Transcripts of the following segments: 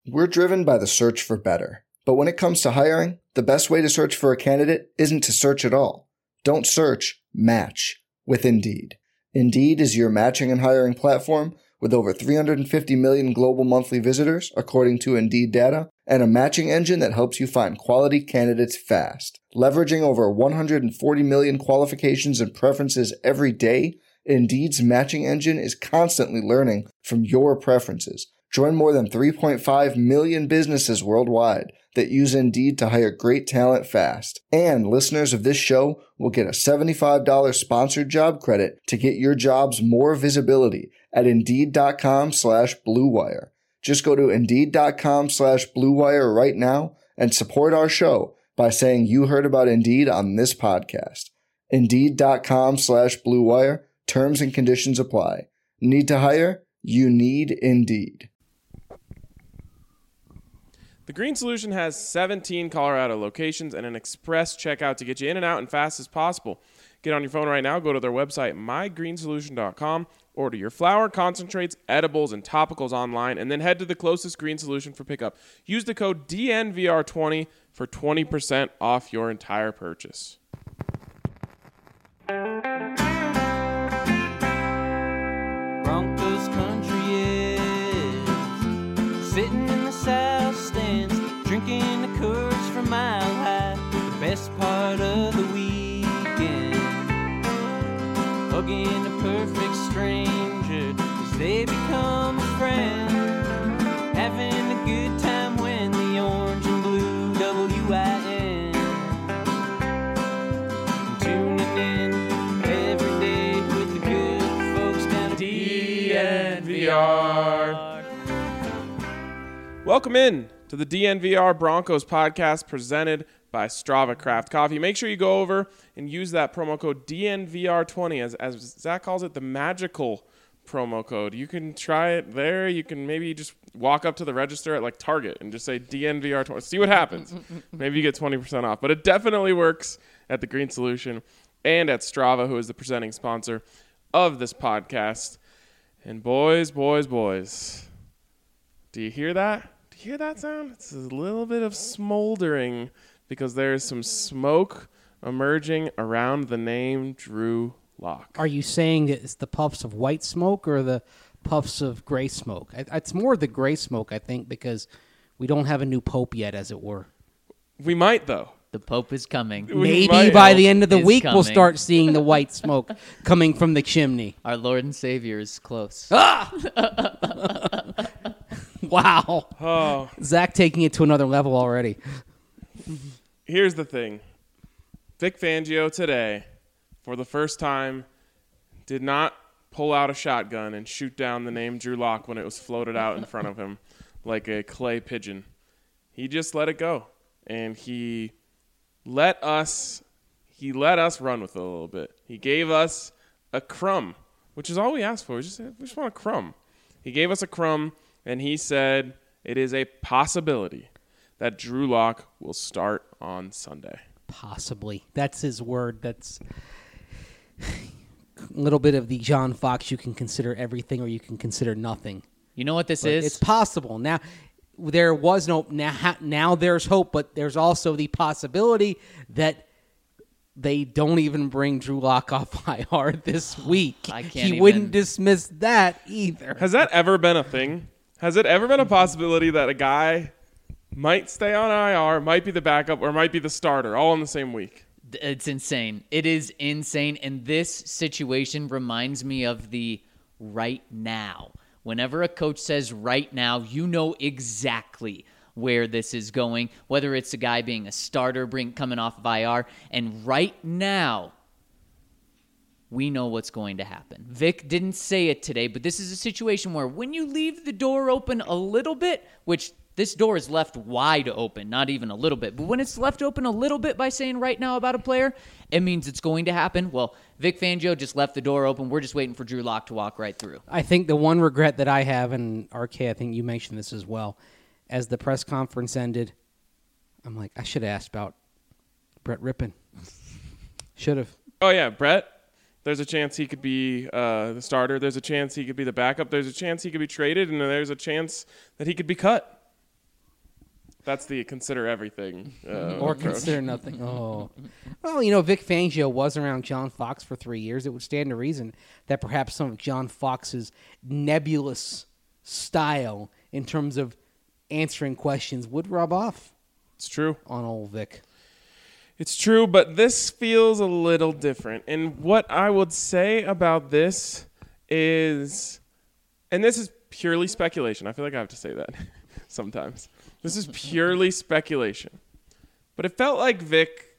We're driven by the search for better. But when it comes to hiring, the best way to search for a candidate isn't to search at all. Don't search, match with Indeed. Indeed is your matching and hiring platform with over 350 million global monthly visitors, according to Indeed data, and a matching engine that helps you find quality candidates fast. Leveraging over 140 million qualifications and preferences every day, Indeed's matching engine is constantly learning from your preferences. Join more than 3.5 million businesses worldwide that use Indeed to hire great talent fast. And listeners of this show will get a $75 sponsored job credit to get your jobs more visibility at Indeed.com/Blue Wire. Just go to Indeed.com/Blue Wire right now and support our show by saying you heard about Indeed on this podcast. Indeed.com/Blue Wire. Terms and conditions apply. Need to hire? You need Indeed. The Green Solution has 17 Colorado locations and an express checkout to get you in and out and fast as possible. Get on your phone right now, go to their website, mygreensolution.com, order your flour, concentrates, edibles, and topicals online, and then head to the closest Green Solution for pickup. Use the code DNVR20 for 20% off your entire purchase. Broncos country is sitting in the south stands, drinking the Coors from Mile High, the best part of the weekend, hugging a perfect stranger as they become a friend, having a good time when the orange and blue WIN, tuning in every day with the good folks down at DNVR. Welcome in to the DNVR Broncos podcast presented by Strava Craft Coffee. Make sure you go over and use that promo code DNVR20 as Zach calls it, the magical promo code. You can try it there. You can maybe just walk up to the register at like Target and just say DNVR20. See what happens. Maybe you get 20% off. But it definitely works at the Green Solution and at Strava, who is the presenting sponsor of this podcast. And boys, do you hear that? Do you hear that sound? It's a little bit of smoldering because there's some smoke emerging around the name Drew Lock. Are you saying that it's the puffs of white smoke or the puffs of gray smoke? It's more the gray smoke, I think, because we don't have a new pope yet, as it were. We might, though. The Pope is coming. Maybe by the end of the week coming. we'll start seeing the white smoke coming from the chimney. Our Lord and Savior is close. Wow. Oh. Zach taking it to another level already. Here's the thing. Vic Fangio today, for the first time, did not pull out a shotgun and shoot down the name Drew Lock when it was floated out in front of him like a clay pigeon. He just let it go. And he let us run with it a little bit. He gave us a crumb, which is all we asked for. We just want a crumb. He gave us a crumb, and he said it is a possibility that Drew Lock will start on Sunday. Possibly. That's his word. That's a little bit of the John Fox, you can consider everything or you can consider nothing. You know what this But is? it's possible. Now, there was no, now there's hope, but there's also the possibility that they don't even bring Drew Lock off IR this week. He wouldn't dismiss that either. Has that ever been a thing? Has it ever been a possibility that a guy might stay on IR, might be the backup, or might be the starter all in the same week? It's insane. It is insane. And this situation reminds me of the right now. Whenever a coach says right now, you know exactly where this is going, whether it's a guy being a starter, coming off of IR. And right now, we know what's going to happen. Vic didn't say it today, but this is a situation where when you leave the door open a little bit, which this door is left wide open, not even a little bit, but when it's left open a little bit by saying right now about a player, it means it's going to happen. Well, Vic Fangio just left the door open. We're just waiting for Drew Lock to walk right through. I think the one regret that I have, and RK, I think you mentioned this as well, as the press conference ended, I'm like, I should have asked about Brett Rippon. Should have. Oh, yeah, Brett. There's a chance he could be the starter. There's a chance he could be the backup. There's a chance he could be traded, and there's a chance that he could be cut. That's the consider everything. Or approach. consider nothing. Oh. Well, Vic Fangio was around John Fox for 3 years. It would stand to reason that perhaps some of John Fox's nebulous style in terms of answering questions would rub off It's true. on old Vic. It's true, but this feels a little different. And what I would say about this is, and this is purely speculation. I feel like I have to say that sometimes. This is purely speculation. But it felt like Vic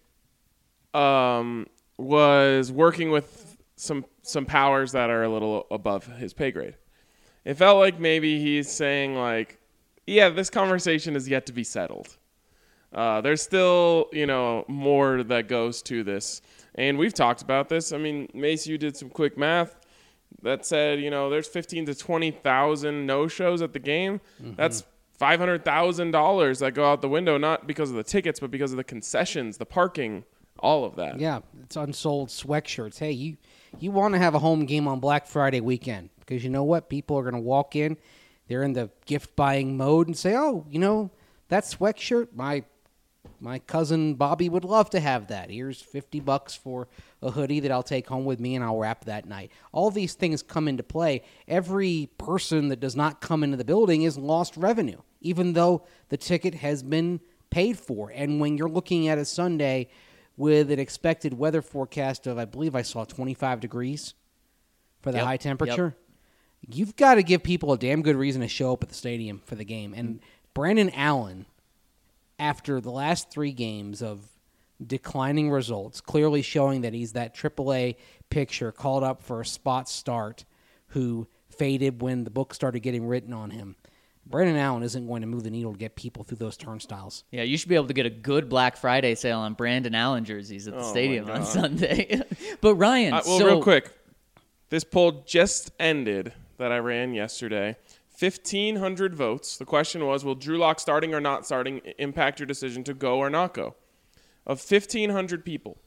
was working with some powers that are a little above his pay grade. It felt like maybe he's saying, like, yeah, this conversation is yet to be settled. There's still, more that goes to this. And we've talked about this. I mean, Mace, you did some quick math that said, there's 15 to 20,000 no-shows at the game. Mm-hmm. That's $500,000 that go out the window, not because of the tickets, but because of the concessions, the parking, all of that. Yeah, it's unsold sweatshirts. Hey, you want to have a home game on Black Friday weekend because you know what? People are going to walk in, they're in the gift-buying mode and say, oh, that sweatshirt, my cousin Bobby would love to have that. Here's $50 for a hoodie that I'll take home with me and I'll wrap that night. All these things come into play. Every person that does not come into the building is lost revenue, even though the ticket has been paid for. And when you're looking at a Sunday with an expected weather forecast of, I believe I saw 25 degrees for the high temperature, you've got to give people a damn good reason to show up at the stadium for the game. And Brandon Allen, after the last 3 games of declining results, clearly showing that he's that AAA picture called up for a spot start who faded when the book started getting written on him. Brandon Allen isn't going to move the needle to get people through those turnstiles. Yeah, you should be able to get a good Black Friday sale on Brandon Allen jerseys at the stadium on Sunday. But Ryan, real quick, this poll just ended that I ran yesterday. 1,500 votes. The question was, will Drew Lock starting or not starting impact your decision to go or not go? Of 1,500 people,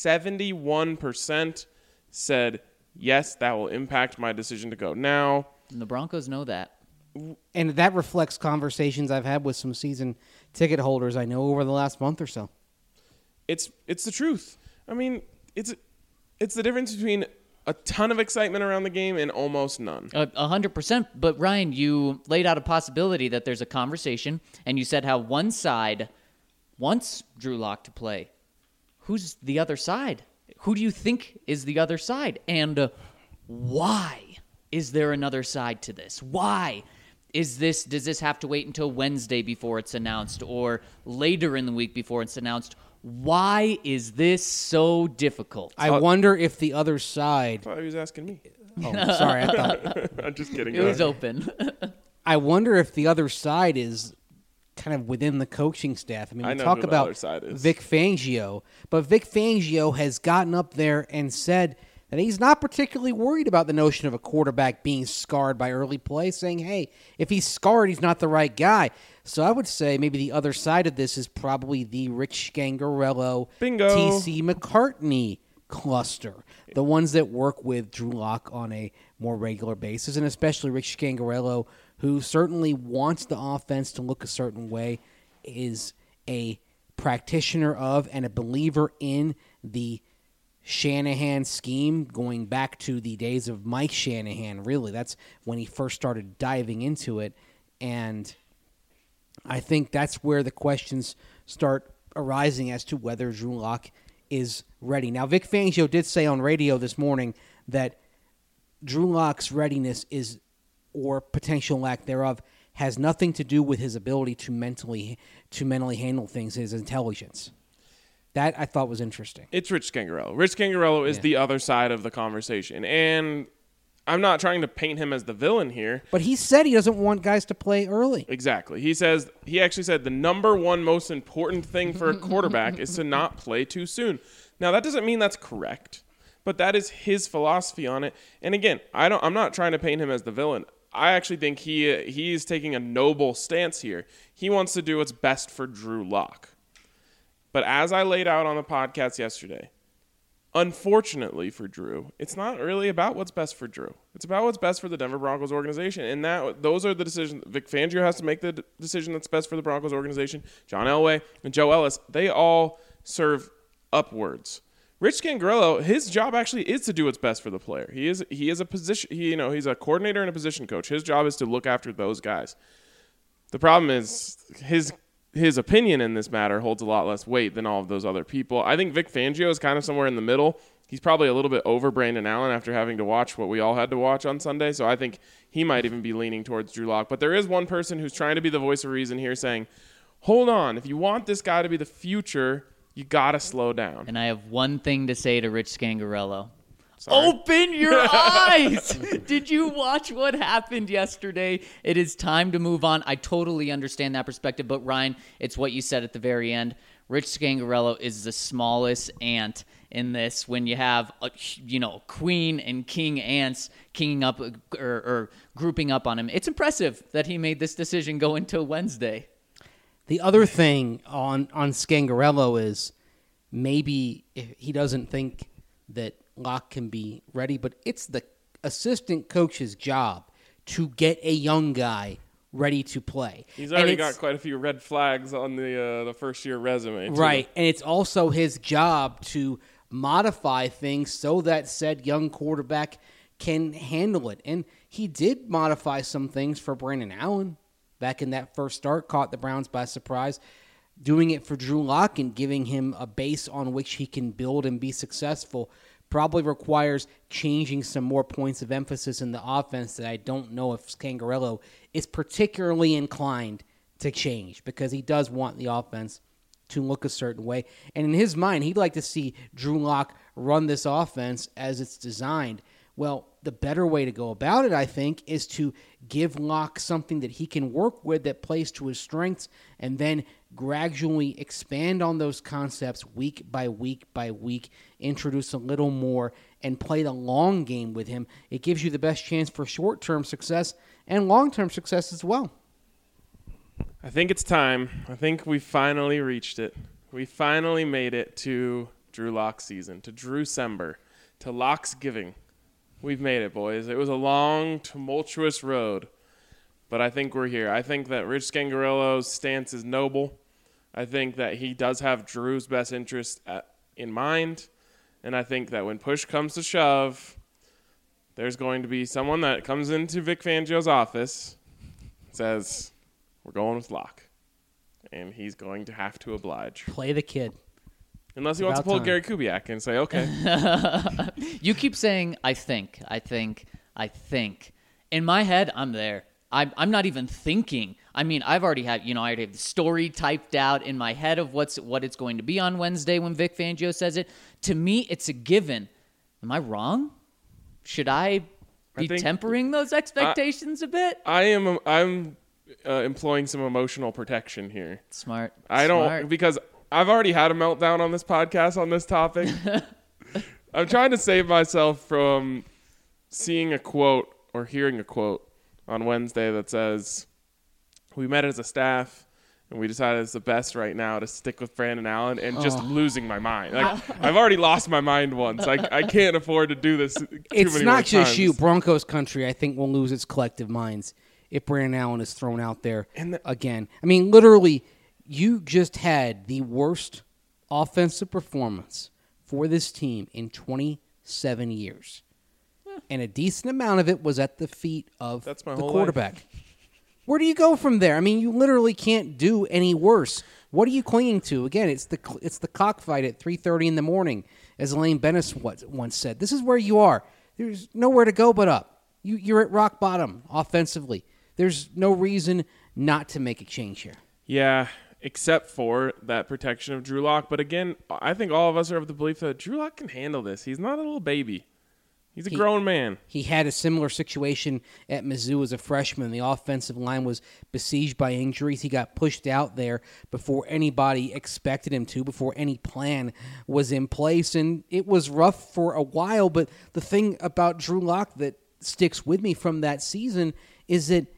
71% said, yes, that will impact my decision to go. Now, the Broncos know that. And that reflects conversations I've had with some season ticket holders I know over the last month or so. It's the truth. I mean, it's the difference between a ton of excitement around the game and almost none. 100%. But, Ryan, you laid out a possibility that there's a conversation, and you said how one side wants Drew Lock to play. Who's the other side? Who do you think is the other side? And why is there another side to this? Why? Does this have to wait until Wednesday before it's announced or later in the week before it's announced? Why is this so difficult? I wonder if the other side... I thought he was asking me. Oh, sorry, I thought... I'm just kidding. It was open. I wonder if the other side is kind of within the coaching staff. I mean, we talk about Vic Fangio, but Vic Fangio has gotten up there and said that he's not particularly worried about the notion of a quarterback being scarred by early play, saying, hey, if he's scarred, he's not the right guy. So I would say maybe the other side of this is probably the Rich Scangarello, Bingo. T.C. McCartney cluster, the ones that work with Drew Lock on a more regular basis, and especially Rich Scangarello, who certainly wants the offense to look a certain way, is a practitioner of and a believer in the Shanahan scheme going back to the days of Mike Shanahan, really. That's when he first started diving into it, and I think that's where the questions start arising as to whether Drew Lock is ready. Now, Vic Fangio did say on radio this morning that Drew Lock's readiness is, or potential lack thereof, has nothing to do with his ability to mentally handle things, his intelligence. That I thought was interesting. It's Rich Scangarello. Rich Scangarello is the other side of the conversation. And I'm not trying to paint him as the villain here. But he said he doesn't want guys to play early. Exactly. He actually said the number one most important thing for a quarterback is to not play too soon. Now, that doesn't mean that's correct, but that is his philosophy on it. And again, I'm not trying to paint him as the villain. I actually think he's taking a noble stance here. He wants to do what's best for Drew Lock. But as I laid out on the podcast yesterday, unfortunately for Drew, it's not really about what's best for Drew. It's about what's best for the Denver Broncos organization. And those are the decisions. Vic Fangio has to make the decision that's best for the Broncos organization. John Elway and Joe Ellis, they all serve upwards. Rich Scangarello, his job actually is to do what's best for the player. He is a position, he's a coordinator and a position coach. His job is to look after those guys. The problem is his opinion in this matter holds a lot less weight than all of those other people. I think Vic Fangio is kind of somewhere in the middle. He's probably a little bit over Brandon Allen after having to watch what we all had to watch on Sunday. So I think he might even be leaning towards Drew Lock. But there is one person who's trying to be the voice of reason here saying, hold on, if you want this guy to be the future, you got to slow down. And I have one thing to say to Rich Scangarello. Sorry. Open your eyes! Did you watch what happened yesterday? It is time to move on. I totally understand that perspective, but Ryan, it's what you said at the very end. Rich Scangarello is the smallest ant in this when you have queen and king ants kinging up or grouping up on him. It's impressive that he made this decision go into Wednesday. The other thing on Scangarello is maybe if he doesn't think that Locke can be ready, but it's the assistant coach's job to get a young guy ready to play. He's already got quite a few red flags on the first-year resume, too. Right, and it's also his job to modify things so that said young quarterback can handle it. And he did modify some things for Brandon Allen back in that first start, caught the Browns by surprise. Doing it for Drew Lock and giving him a base on which he can build and be successful probably requires changing some more points of emphasis in the offense that I don't know if Scangarello is particularly inclined to change, because he does want the offense to look a certain way. And in his mind, he'd like to see Drew Lock run this offense as it's designed. Well, the better way to go about it, I think, is to give Locke something that he can work with that plays to his strengths, and then gradually expand on those concepts week by week by week, introduce a little more, and play the long game with him. It gives you the best chance for short-term success and long-term success as well. I think it's time. I think we finally reached it. We finally made it to Drew Lock season, to Drewcember, to Lock's giving. We've made it, boys. It was a long, tumultuous road, but I think we're here. I think that Rich Scangarello's stance is noble. I think that he does have Drew's best interest in mind, and I think that when push comes to shove, there's going to be someone that comes into Vic Fangio's office, says, we're going with Lock, and he's going to have to oblige. Play the kid. Unless he wants to pull Gary Kubiak and say, okay. You keep saying, I think. In my head, I'm there. I'm not even thinking. I mean, I've already had, I already have the story typed out in my head of what it's going to be on Wednesday when Vic Fangio says it. To me, it's a given. Am I wrong? Should I be tempering those expectations a bit? I'm employing some emotional protection here. Smart. Because I've already had a meltdown on this podcast on this topic. I'm trying to save myself from seeing a quote or hearing a quote on Wednesday that says, we met as a staff and we decided it's the best right now to stick with Brandon Allen, and just losing my mind. Like, I've already lost my mind once. I can't afford to do this too It's many not more just times. you. Broncos country, I think, will lose its collective minds if Brandon Allen is thrown out there again. I mean, literally, you just had the worst offensive performance for this team in 27 years. And a decent amount of it was at the feet of the quarterback. Life. Where do you go from there? I mean, you literally can't do any worse. What are you clinging to? Again, it's the cockfight at 3:30 in the morning, as Elaine Bennis once said. This is where you are. There's nowhere to go but up. You're at rock bottom offensively. There's no reason not to make a change here. Yeah, except for that protection of Drew Lock. But again, I think all of us are of the belief that Drew Lock can handle this. He's not a little baby. He's a grown man. He had a similar situation at Mizzou as a freshman. The offensive line was besieged by injuries. He got pushed out there before anybody expected him to, before any plan was in place. And it was rough for a while. But the thing about Drew Lock that sticks with me from that season is that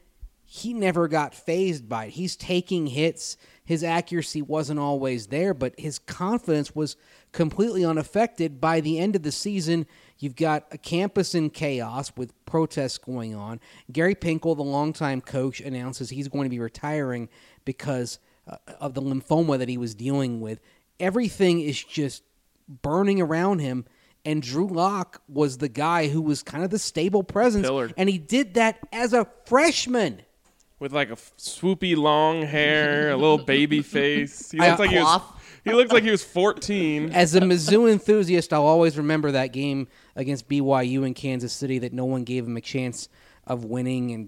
he never got fazed by it. He's taking hits. His accuracy wasn't always there, but his confidence was completely unaffected. By the end of the season, you've got a campus in chaos with protests going on. Gary Pinkel, the longtime coach, announces he's going to be retiring because of the lymphoma that he was dealing with. Everything is just burning around him, and Drew Lock was the guy who was kind of the stable presence, Pillared. and he did that as a freshman. With like a swoopy long hair, a little baby face. He looks like he was 14. As a Mizzou enthusiast, I'll always remember that game against BYU in Kansas City that no one gave him a chance of winning, and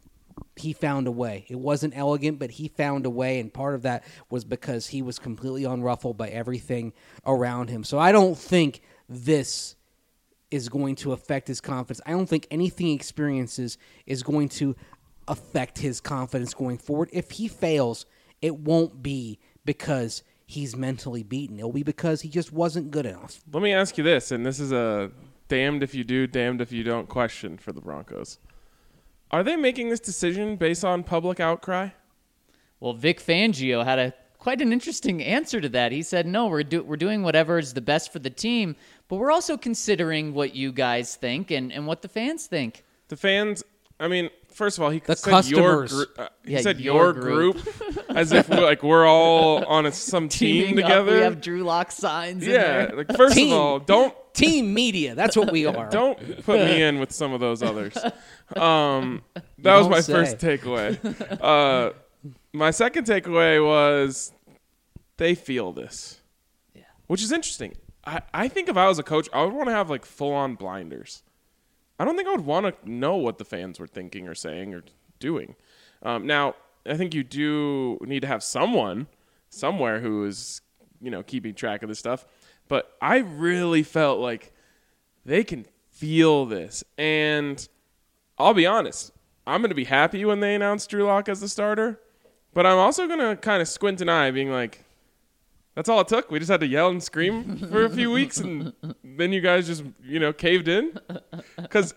he found a way. It wasn't elegant, but he found a way, and part of that was because he was completely unruffled by everything around him. So I don't think this is going to affect his confidence. I don't think anything he experiences is going to affect his confidence going forward. If he fails, it won't be because he's mentally beaten. It'll be because he just wasn't good enough. Let me ask you this, and this is a damned if you do, damned if you don't question for the Broncos. Are they making this decision based on public outcry? Well, Vic Fangio had quite an interesting answer to that. He said, no, we're doing whatever is the best for the team, but we're also considering what you guys think and what the fans think. The fans, I mean, first of all, he The said customers. he said your group as if we're all on some team Teaming up, together. we have Drew Lock signs in Yeah, there. like first Team. of all, don't Team media, that's what we are. Don't put me in with some of those others. That was don't my say. first takeaway. My second takeaway was they feel this, which is interesting. I think if I was a coach, I would want to have like full-on blinders. I don't think I would want to know what the fans were thinking or saying or doing. Now, I think you do need to have someone somewhere who is, keeping track of this stuff. But I really felt like they can feel this. And I'll be honest, I'm going to be happy when they announce Drew Lock as the starter. But I'm also going to kind of squint an eye being like, that's all it took? We just had to yell and scream for a few weeks and then you guys just, caved in? Because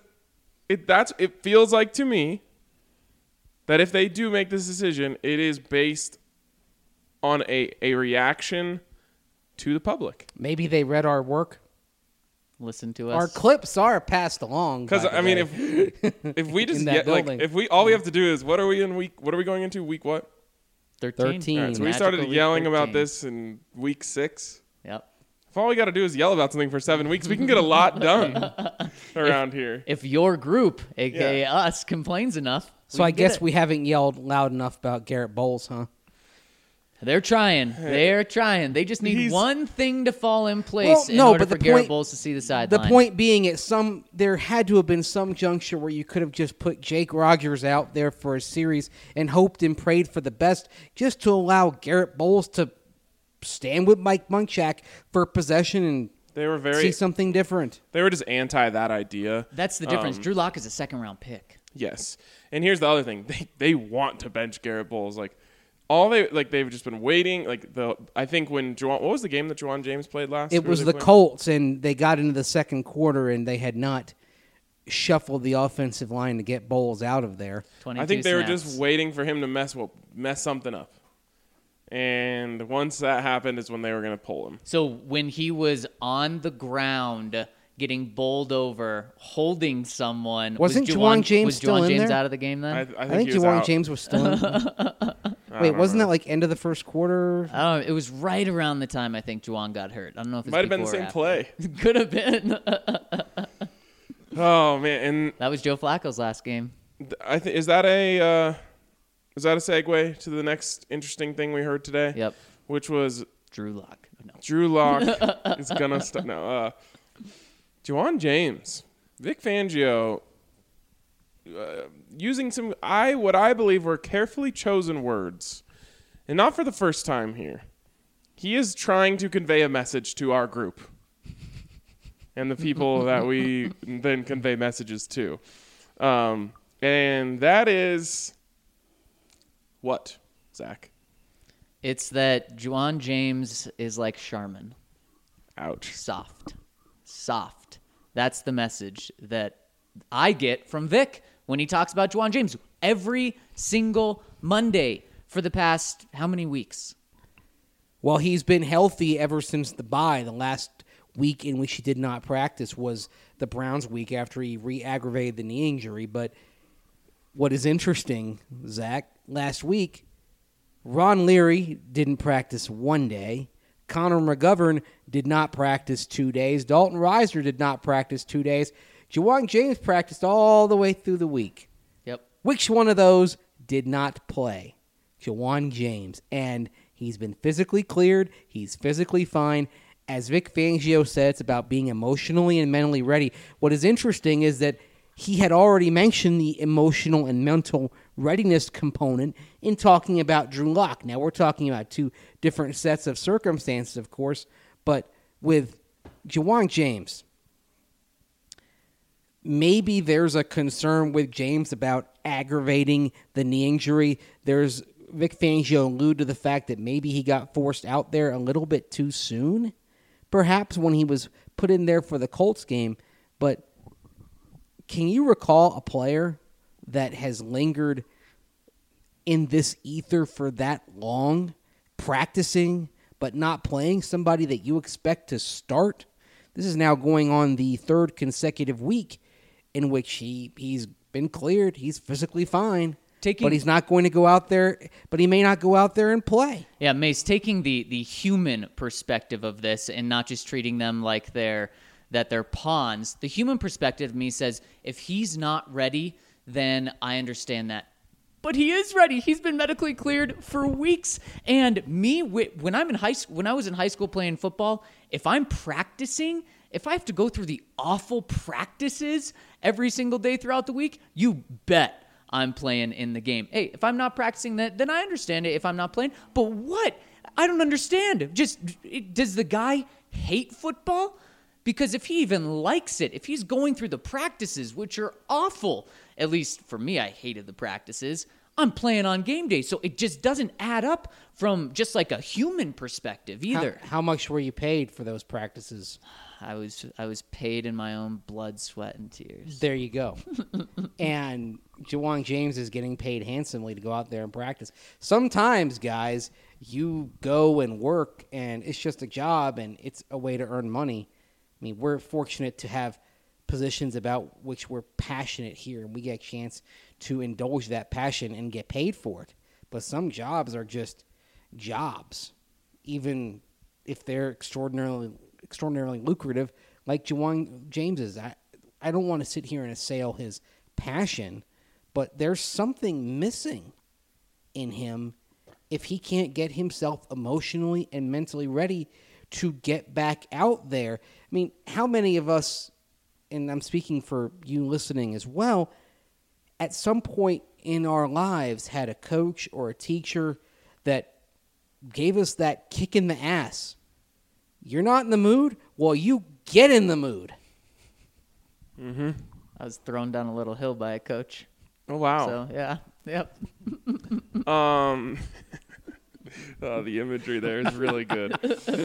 it feels like to me that if they do make this decision, it is based on a reaction to the public. Maybe they read our work. Listen to us. Our clips are passed along. Because by the way. if we just In that building. all we have to do is what are we going into week what? 13. All right, so we Magical started week yelling 13. about this in week 6. Yep. If all we got to do is yell about something for 7 weeks, we can get a lot done around here. If your group, a.k.a. us, complains enough, So I guess we haven't yelled loud enough about Garrett Bowles, huh? They're trying. They're trying. They just need He's- one thing to fall in place in no, order but for the Garrett point- Bowles to see the The sideline. point being, there had to have been some juncture where you could have just put Jake Rogers out there for a series and hoped and prayed for the best, just to allow Garrett Bowles to stand with Mike Munchak for possession and They were see something different. They were just anti that idea. That's the difference. Drew Lock is a second-round pick. Yes. And here's the other thing. They want to bench Garrett Bowles. They've just been waiting. I think when what was the game that Juwan James played last? It Who was they the playing? Colts, and they got into the second quarter, and they had not shuffled the offensive line to get Bowles out of there. 22 I think they were snaps. just waiting for him to mess something up. And once that happened is when they were going to pull him. So when he was on the ground getting bowled over, holding someone, Wasn't Juwan James was still Juwan in James there? out of the game then? I I think he was Juwan out. James was still in. Wait, wasn't that like end of the first quarter? I don't know. It was right around the time I think Juwan got hurt. I don't know if it's Might have been the before or same after. play. Could have been. Oh man, and That was Joe Flacco's last game. is that a segue to the next interesting thing we heard today? Yep. Which was Drew Lock. No. Drew Lock is gonna start. No, Juwan James, Vic Fangio, using what I believe were carefully chosen words, and not for the first time here. He is trying to convey a message to our group, and the people that we then convey messages to, and that is what, Zach? It's that Juwan James is like Charmin. Ouch. Soft. That's the message that I get from Vic when he talks about Juwan James. every single Monday for the past how many weeks? Well, he's been healthy ever since the bye. The last week in which he did not practice was the Browns week after he re-aggravated the knee injury. But what is interesting, Zach, last week, Ron Leary didn't practice one day. Connor McGovern did not practice 2 days. Dalton Risner did not practice 2 days. Ja'Wuan James practiced all the way through the week. Yep. Which one of those did not play? Ja'Wuan James. And he's been physically cleared. He's physically fine. As Vic Fangio said, it's about being emotionally and mentally ready. What is interesting is that he had already mentioned the emotional and mental readiness component in talking about Drew Lock. Now, we're talking about two different sets of circumstances, of course, but with Ja'Wuan James, maybe there's a concern with James about aggravating the knee injury. There's Vic Fangio alluded to the fact that maybe he got forced out there a little bit too soon, perhaps when he was put in there for the Colts game. But can you recall a player that has lingered in this ether for that long, practicing but not playing, somebody that you expect to start? This is now going on the third consecutive week in which he's been cleared. He's physically fine. But he's not going to go out there, but he may not go out there and play. Yeah, Mace, taking the human perspective of this and not just treating them like they're pawns. The human perspective of me says, if he's not ready, then I understand that. But he is ready. He's been medically cleared for weeks. And me, when I was in high school playing football, if I'm practicing, if I have to go through the awful practices every single day throughout the week, you bet I'm playing in the game. Hey, if I'm not practicing that, then I understand it if I'm not playing. But what? I don't understand. Does the guy hate football? Because if he even likes it, if he's going through the practices, which are awful, at least for me, I hated the practices, I'm playing on game day. So it just doesn't add up from just like a human perspective either. How much were you paid for those practices? I was paid in my own blood, sweat, and tears. There you go. And Ja'Wuan James is getting paid handsomely to go out there and practice. Sometimes, guys, you go and work, and it's just a job, and it's a way to earn money. I mean, we're fortunate to have positions about which we're passionate here, and we get a chance to indulge that passion and get paid for it. But some jobs are just jobs, even if they're extraordinarily lucrative, like Ja'Wuan James is. I don't want to sit here and assail his passion, but there's something missing in him if he can't get himself emotionally and mentally ready to get back out there. I mean, how many of us, and I'm speaking for you listening as well, at some point in our lives had a coach or a teacher that gave us that kick in the ass? You're not in the mood? Well, you get in the mood. Mm-hmm. I was thrown down a little hill by a coach. Oh, wow. So, yeah. Yep. The imagery there is really good.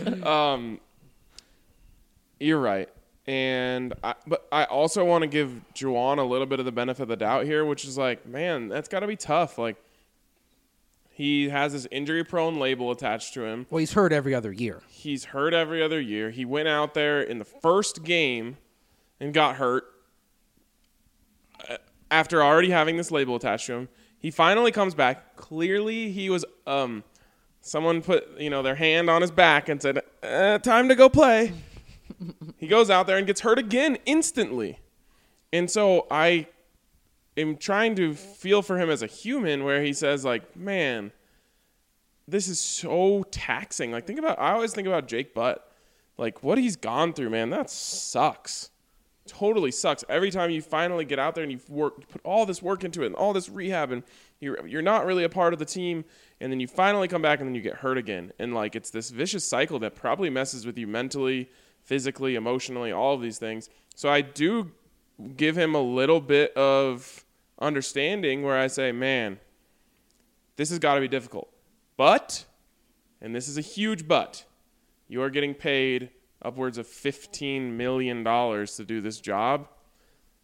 You're right. But I also want to give Ja'Wuan a little bit of the benefit of the doubt here, which is like, man, that's got to be tough. Like, he has this injury-prone label attached to him. Well, he's hurt every other year. He's hurt every other year. He went out there in the first game and got hurt after already having this label attached to him. He finally comes back. Clearly, he was someone put their hand on his back and said, "Time to go play." He goes out there and gets hurt again instantly. And so I am trying to feel for him as a human, where he says, like, man, this is so taxing. Like, I always think about Jake Butt. Like, what he's gone through, man, that sucks. Totally sucks. Every time you finally get out there and you put all this work into it and all this rehab, and you're not really a part of the team, and then you finally come back and then you get hurt again. And, like, it's this vicious cycle that probably messes with you mentally, physically, emotionally, all of these things. So I do give him a little bit of understanding where I say, man, this has got to be difficult. But, and this is a huge but, you are getting paid upwards of $15 million to do this job.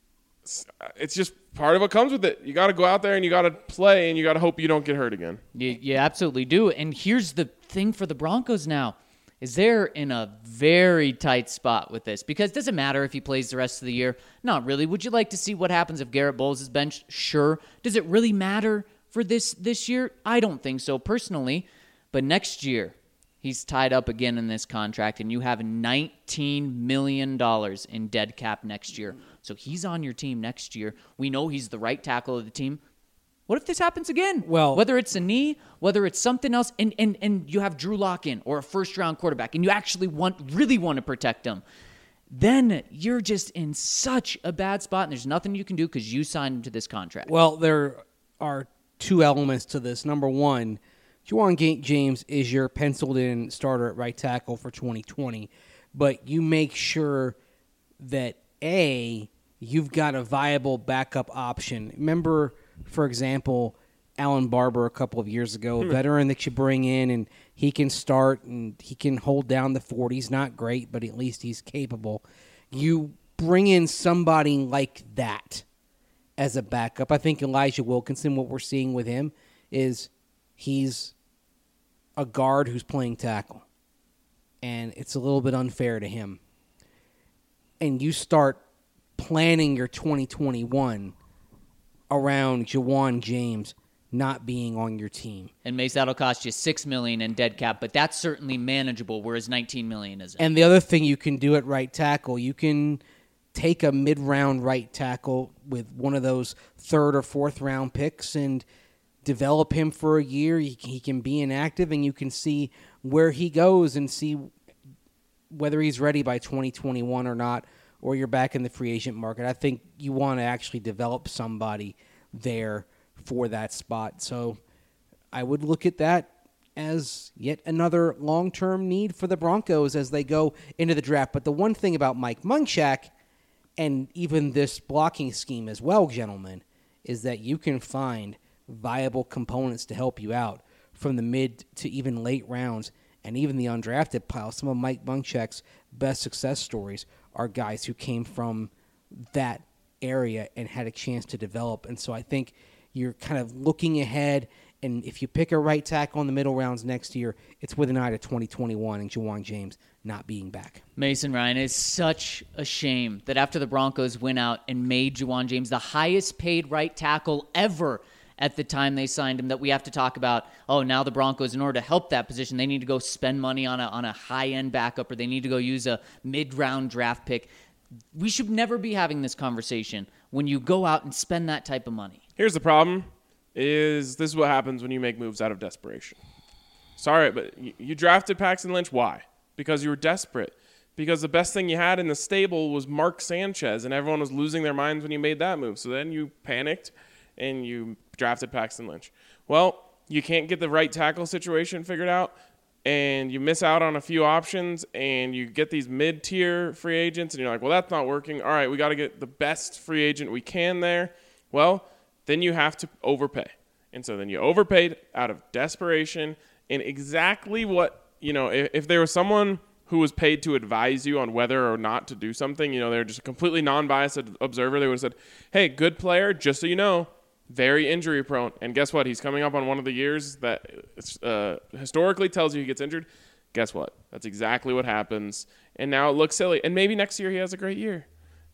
it's just part of what comes with it. You got to go out there and you got to play and you got to hope you don't get hurt again. You absolutely do. And here's the thing for the Broncos now, is they're in a very tight spot with this, because it doesn't matter if he plays the rest of the year. Not really. Would you like to see what happens if Garrett Bowles is benched? Sure. Does it really matter for this year? I don't think so personally. But next year, he's tied up again in this contract, and you have $19 million in dead cap next year. So he's on your team next year. We know he's the right tackle of the team. What if this happens again? Well, whether it's a knee, whether it's something else, and you have Drew Lock in, or a first-round quarterback, and you actually really want to protect him, then you're just in such a bad spot, and there's nothing you can do because you signed him to this contract. Well, there are two elements to this. Number one, Juwan James is your penciled-in starter at right tackle for 2020, but you make sure that, A, you've got a viable backup option. Remember, for example, Alan Barber a couple of years ago, a veteran that you bring in, and he can start and he can hold down the fort. He's not great, but at least he's capable. You bring in somebody like that as a backup. I think Elijah Wilkinson, what we're seeing with him is he's a guard who's playing tackle, and it's a little bit unfair to him. And you start planning your 2021 around Juwan James not being on your team. And Mace, that'll cost you $6 million in dead cap, but that's certainly manageable, whereas $19 million isn't. And the other thing you can do at right tackle, you can take a mid-round right tackle with one of those third or fourth round picks and develop him for a year. He can be inactive, and you can see where he goes and see whether he's ready by 2021 or not, or you're back in the free agent market. I think you want to actually develop somebody there for that spot. So I would look at that as yet another long-term need for the Broncos as they go into the draft. But the one thing about Mike Munchak, and even this blocking scheme as well, gentlemen, is that you can find viable components to help you out from the mid to even late rounds and even the undrafted pile. Some of Mike Munchak's best success stories are guys who came from that area and had a chance to develop. And so I think you're kind of looking ahead, and if you pick a right tackle in the middle rounds next year, it's with an eye to 2021 and Juwan James not being back. Mason Ryan, it's such a shame that after the Broncos went out and made Juwan James the highest paid right tackle ever at the time they signed him, that we have to talk about, now the Broncos, in order to help that position, they need to go spend money on a high-end backup, or they need to go use a mid-round draft pick. We should never be having this conversation when you go out and spend that type of money. Here's the problem, this is what happens when you make moves out of desperation. Sorry, but you drafted Paxton Lynch. Why? Because you were desperate. Because the best thing you had in the stable was Mark Sanchez, and everyone was losing their minds when you made that move. So then you panicked, and you drafted Paxton Lynch. Well, you can't get the right tackle situation figured out, and you miss out on a few options, and you get these mid-tier free agents, and you're like, well, that's not working. All right, we got to get the best free agent we can there. Well, then you have to overpay. And so then you overpaid out of desperation, and exactly what, if there was someone who was paid to advise you on whether or not to do something, they're just a completely non-biased observer, they would have said, hey, good player, just so you know, very injury prone. And guess what? He's coming up on one of the years that historically tells you he gets injured. Guess what? That's exactly what happens. And now it looks silly. And maybe next year he has a great year.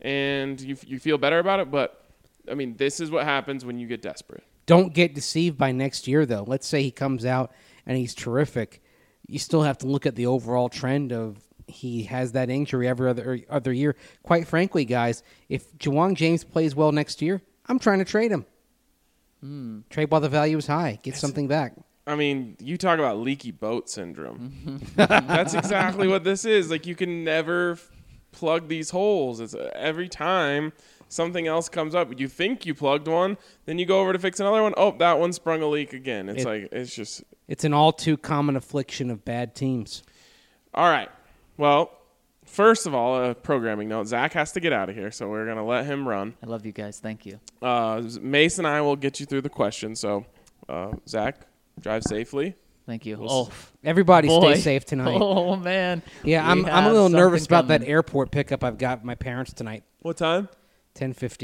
And you feel better about it. But, this is what happens when you get desperate. Don't get deceived by next year, though. Let's say he comes out and he's terrific. You still have to look at the overall trend of he has that injury every other year. Quite frankly, guys, if Juwan James plays well next year, I'm trying to trade him. Trade while the value is high. Get something back. You talk about leaky boat syndrome. That's exactly what this is. Like, you can never plug these holes. It's every time something else comes up, you think you plugged one, then you go over to fix another one. Oh, that one sprung a leak again. It's an all too common affliction of bad teams. All right. Well, first of all, a programming note. Zach has to get out of here, so we're going to let him run. I love you guys. Thank you. Mace and I will get you through the questions. So, Zach, drive safely. Thank you. Everybody stay safe tonight. Oh, man. Yeah, I'm a little nervous about that airport pickup I've got with my parents tonight. What time? 10:15.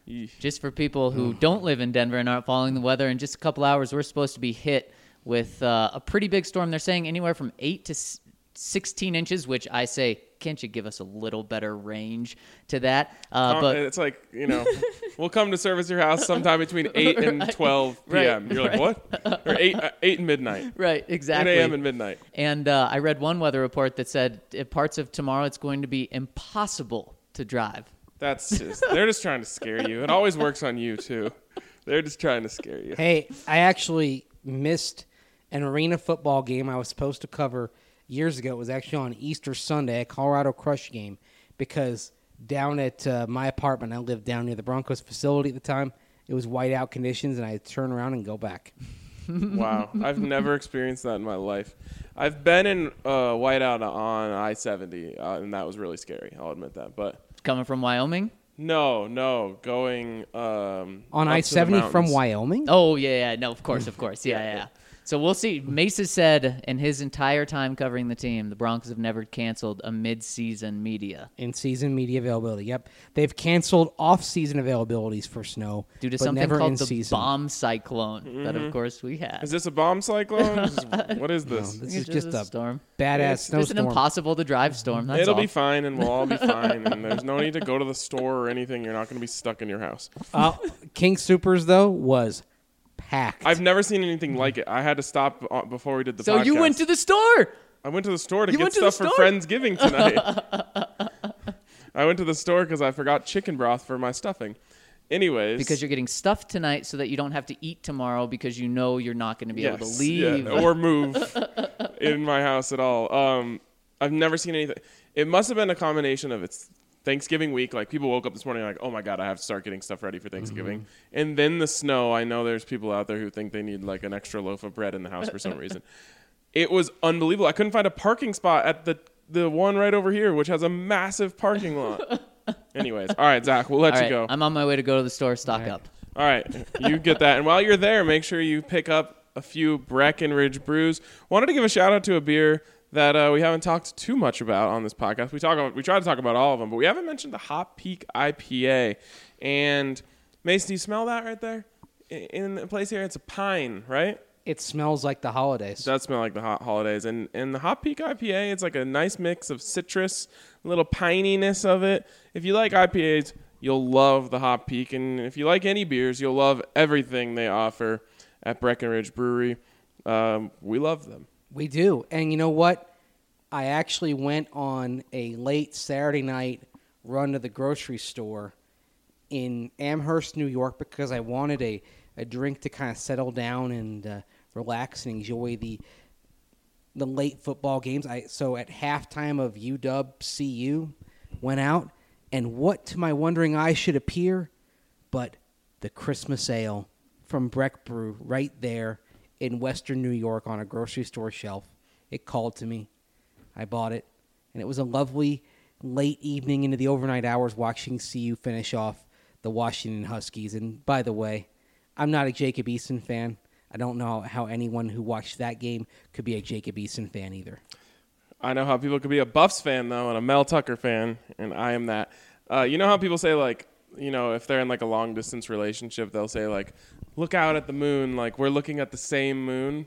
Just for people who don't live in Denver and aren't following the weather, in just a couple hours, we're supposed to be hit with a pretty big storm. They're saying anywhere from 8 to 16 inches, which I say, can't you give us a little better range to that? But it's like, we'll come to service your house sometime between 8 and 12 p.m. You're like, what? Or 8 and midnight. Right, exactly. 8 a.m. and midnight. And I read one weather report that said parts of tomorrow it's going to be impossible to drive. They're just trying to scare you. It always works on you, too. They're just trying to scare you. Hey, I actually missed an arena football game I was supposed to cover years ago. It was actually on Easter Sunday, a Colorado Crush game, because down at my apartment, I lived down near the Broncos facility at the time. It was whiteout conditions, and I had to turn around and go back. Wow. I've never experienced that in my life. I've been in whiteout on I-70, and that was really scary. I'll admit that. But Coming from Wyoming? No, going on I-70 from Wyoming? Oh, yeah. No, of course. Yeah. So we'll see. Mesa said in his entire time covering the team, the Broncos have never canceled a mid-season media. In-season media availability, yep. They've canceled off-season availabilities for snow, due to but something never called in the season. bomb cyclone that, of course, we had. Is this a bomb cyclone? What is this? This is just a storm. badass It's snowstorm. an impossible-to-drive storm. That's It'll all. be fine, and we'll all be fine. And there's no need to go to the store or anything. You're not going to be stuck in your house. King Soopers, though, was packed. I've never seen anything like it. I had to stop before we did the So podcast. you went to the store. I went to the store to You get went to the stuff for store? Friendsgiving tonight. I went to the store because I forgot chicken broth for my stuffing. Anyways. Because you're getting stuffed tonight so that you don't have to eat tomorrow because you know you're not going to be able to leave. Or move in my house at all. I've never seen anything. It must have been a combination of it's Thanksgiving week. Like, people woke up this morning like, oh my God, I have to start getting stuff ready for Thanksgiving. Mm-hmm. And then the snow. I know there's people out there who think they need like an extra loaf of bread in the house for some reason. It was unbelievable. I couldn't find a parking spot at the one right over here, which has a massive parking lot. Anyways, all right, Zach, we'll let you go. I'm on my way to go to the store, stock up. All right, you get that. And while you're there, make sure you pick up a few Breckenridge brews. Wanted to give a shout out to a beer that we haven't talked too much about on this podcast. We try to talk about all of them, but we haven't mentioned the Hop Peak IPA. And Mace, do you smell that right there? In the place here, it's a pine, right? It smells like the holidays. It does smell like the holidays. And the Hop Peak IPA, it's like a nice mix of citrus, a little pininess of it. If you like IPAs, you'll love the Hop Peak. And if you like any beers, you'll love everything they offer at Breckenridge Brewery. We love them. We do. And you know what? I actually went on a late Saturday night run to the grocery store in Amherst, New York, because I wanted a drink to kind of settle down and relax and enjoy the late football games. So at halftime of UW-CU, went out, and what to my wondering eyes should appear but the Christmas ale from Breck Brew right there in Western New York on a grocery store shelf. It called to me. I bought it, and it was a lovely late evening into the overnight hours watching CU finish off the Washington Huskies. And by the way, I'm not a Jacob Eason fan. I don't know how anyone who watched that game could be a Jacob Eason fan either. I know how people could be a Buffs fan, though, and a Mel Tucker fan, and I am that. You know how people say, like, if they're in, like, a long-distance relationship, they'll say, like, look out at the moon, like, we're looking at the same moon?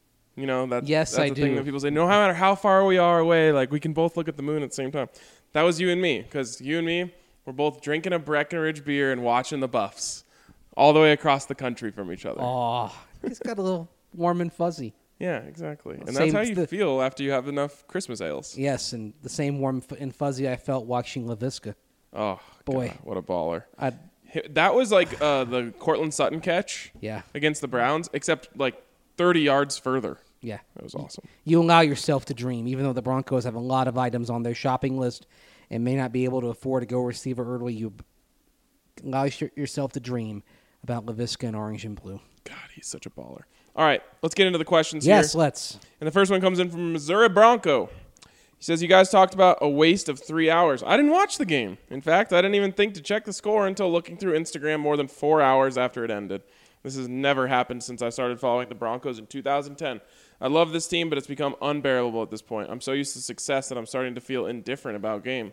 That's I the do. thing that people say. No matter how far we are away, like, we can both look at the moon at the same time. That was you and me, because you and me were both drinking a Breckenridge beer and watching the Buffs all the way across the country from each other. Oh, it's got a little warm and fuzzy. Yeah, exactly. And Same- that's how you feel after you have enough Christmas ales. Yes, and the same warm and fuzzy I felt watching LaVisca. Oh, Boy. God, what a baller. I'd, That was like the Cortland Sutton catch yeah, against the Browns, except like 30 yards further. yeah. That was awesome. You allow yourself to dream, even though the Broncos have a lot of items on their shopping list and may not be able to afford to go receiver early. You allow yourself to dream about LaVisca and orange and blue. God, he's such a baller. All right, let's get into the questions Yes, here. let's. And the first one comes in from Missouri Bronco. He says, you guys talked about a waste of 3 hours. I didn't watch the game. In fact, I didn't even think to check the score until looking through Instagram more than 4 hours after it ended. This has never happened since I started following the Broncos in 2010. I love this team, but it's become unbearable at this point. I'm so used to success that I'm starting to feel indifferent about games.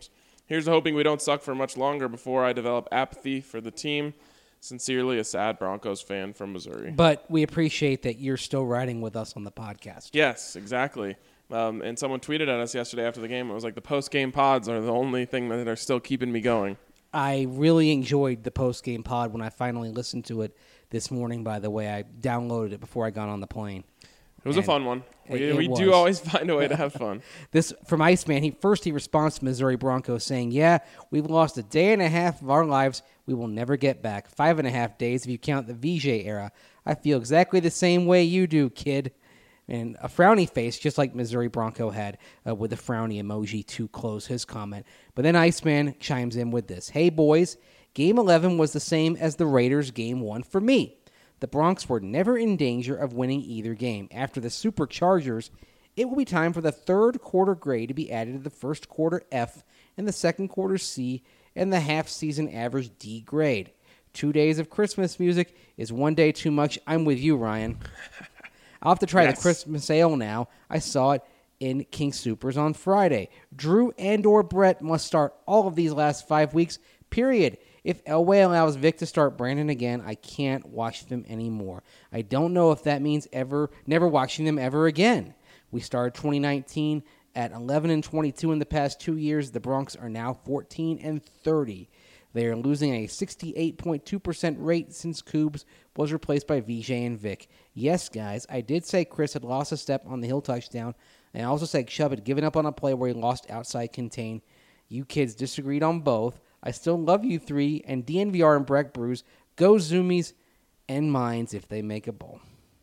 Here's to hoping we don't suck for much longer before I develop apathy for the team. Sincerely, a sad Broncos fan from Missouri. But we appreciate that you're still riding with us on the podcast. Yes, exactly. And someone tweeted at us yesterday after the game. It was like the post-game pods are the only thing that are still keeping me going. I really enjoyed the post-game pod when I finally listened to it this morning, by the way. I downloaded it before I got on the plane. It was a fun one. We was. do always find a way to have fun. This from Iceman. He responds to Missouri Broncos saying, "Yeah, we've lost a day and a half of our lives we will never get back. 5.5 days if you count the VJ era. I feel exactly the same way you do, kid." And a frowny face, just like Missouri Bronco had, with the frowny emoji to close his comment. But then Iceman chimes in with this. "Hey, boys, Game 11 was the same as the Raiders' Game 1 for me. The Broncs were never in danger of winning either game. After the Superchargers, it will be time for the third quarter grade to be added to the first quarter F and the second quarter C and the half-season average D grade. 2 days of Christmas music is 1 day too much. I'm with you, Ryan. I'll have to try the Christmas ale now. I saw it in King Supers on Friday. Drew and/or Brett must start all of these last 5 weeks, period. If Elway allows Vic to start Brandon again, I can't watch them anymore. I don't know if that means never watching them ever again. We started 2019 at 11-22 in the past 2 years. The Broncs are now 14-30. They are losing a 68.2% rate since Coobs was replaced by VJ and Vic. Yes, guys, I did say Chris had lost a step on the Hill touchdown, and I also said Chubb had given up on a play where he lost outside contain. You kids disagreed on both. I still love you three, and DNVR and Breck Brews. Go Zoomies and Mines if they make a bowl."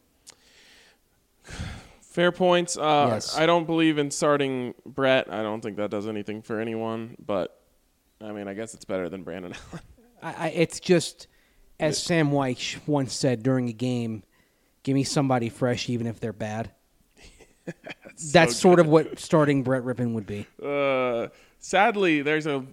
Fair points. Yes. I don't believe in starting Brett. I don't think that does anything for anyone. But, I mean, I guess it's better than Brandon Allen. It's just, as Sam White once said during a game, give me somebody fresh even if they're bad. That's sort of what starting Brett Rippon would be. Sadly, there's a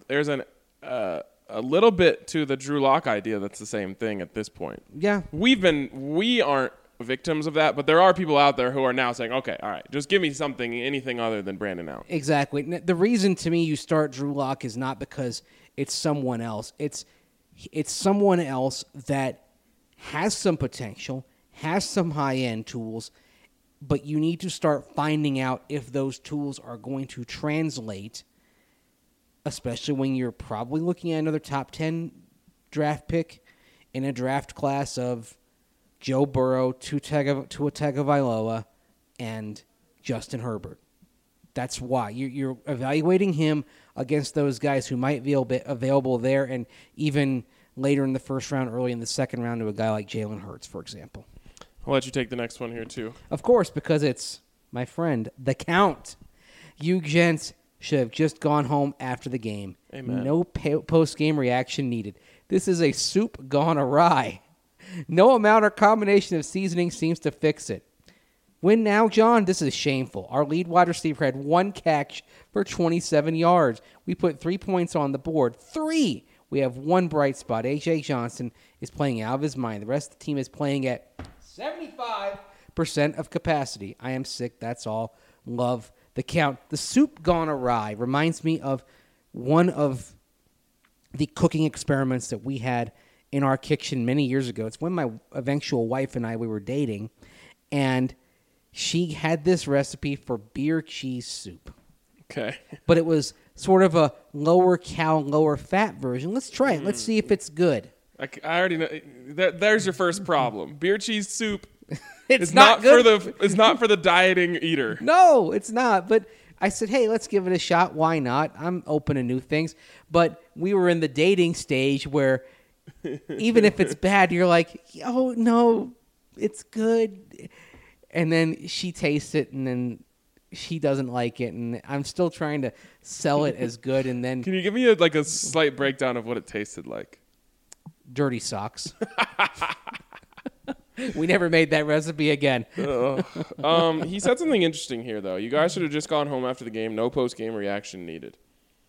little bit to the Drew Lock idea that's the same thing at this point. Yeah. We aren't victims of that, but there are people out there who are now saying, okay, all right, just give me anything other than Brandon Allen. Exactly. The reason to me you start Drew Lock is not because it's someone else. It's someone else that has some potential, has some high-end tools, but you need to start finding out if those tools are going to translate, especially when you're probably looking at another top 10 draft pick in a draft class of Joe Burrow, Tua Tagovailoa, and Justin Herbert. That's why. You're evaluating him against those guys who might be available there and even later in the first round, early in the second round to a guy like Jalen Hurts, for example. I'll let you take the next one here, too. Of course, because it's my friend, the Count. You gents should have just gone home after the game. Amen. No post-game reaction needed. This is a soup gone awry. No amount or combination of seasoning seems to fix it. Win now, John? This is shameful. Our lead wide receiver had one catch for 27 yards. We put 3 points on the board. 3! We have one bright spot. A.J. Johnson is playing out of his mind. The rest of the team is playing at 75% of capacity. I am sick. That's all. Love the Count. The soup gone awry reminds me of one of the cooking experiments that we had in our kitchen many years ago. It's when my eventual wife and we were dating, and she had this recipe for beer cheese soup. Okay. But it was sort of a lower cal, lower fat version. Let's try it. Let's see if it's good. I already know. There's your first problem. Beer cheese soup. It's not good. It's not for the dieting eater. No, it's not. But I said, hey, let's give it a shot. Why not? I'm open to new things. But we were in the dating stage where even if it's bad, you're like, oh, no, it's good. And then she tastes it, and then she doesn't like it. And I'm still trying to sell it as good. And then Can you give me a slight breakdown of what it tasted like? dirty socks. We never made that recipe again. He said something interesting here, though. You guys should have just gone home after the game. No post-game reaction needed.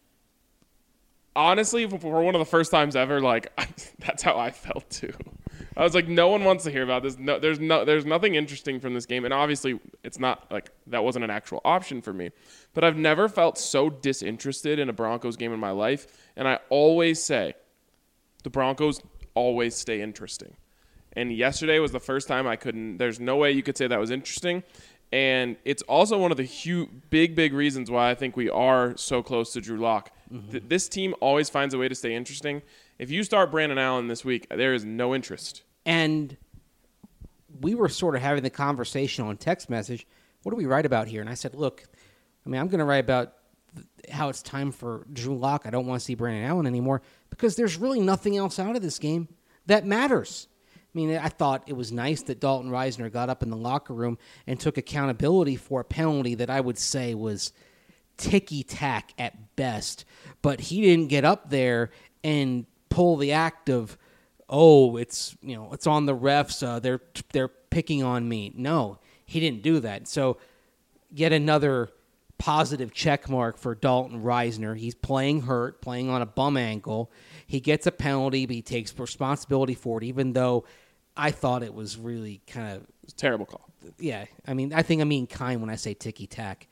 Honestly, for one of the first times ever, that's how I felt, too. I was like, no one wants to hear about this. No, there's nothing interesting from this game, and obviously, it's not like that wasn't an actual option for me. But I've never felt so disinterested in a Broncos game in my life, and I always say, the Broncos always stay interesting. And yesterday was the first time I couldn't. There's no way you could say that was interesting, and it's also one of the big reasons why I think we are so close to Drew Lock. Mm-hmm. This team always finds a way to stay interesting. If you start Brandon Allen this week, there is no interest. And we were sort of having the conversation on text message. What do we write about here? And I said, look, I'm going to write about how it's time for Drew Lock. I don't want to see Brandon Allen anymore because there's really nothing else out of this game that matters. I mean, I thought it was nice that Dalton Risner got up in the locker room and took accountability for a penalty that I would say was ticky-tack at best. But he didn't get up there and pull the act of, it's on the refs. They're picking on me. No, he didn't do that. So yet another positive check mark for Dalton Risner. He's playing hurt, playing on a bum ankle. He gets a penalty, but he takes responsibility for it, even though I thought it was really kind of... It was a terrible call. Yeah, I mean kind when I say ticky-tack.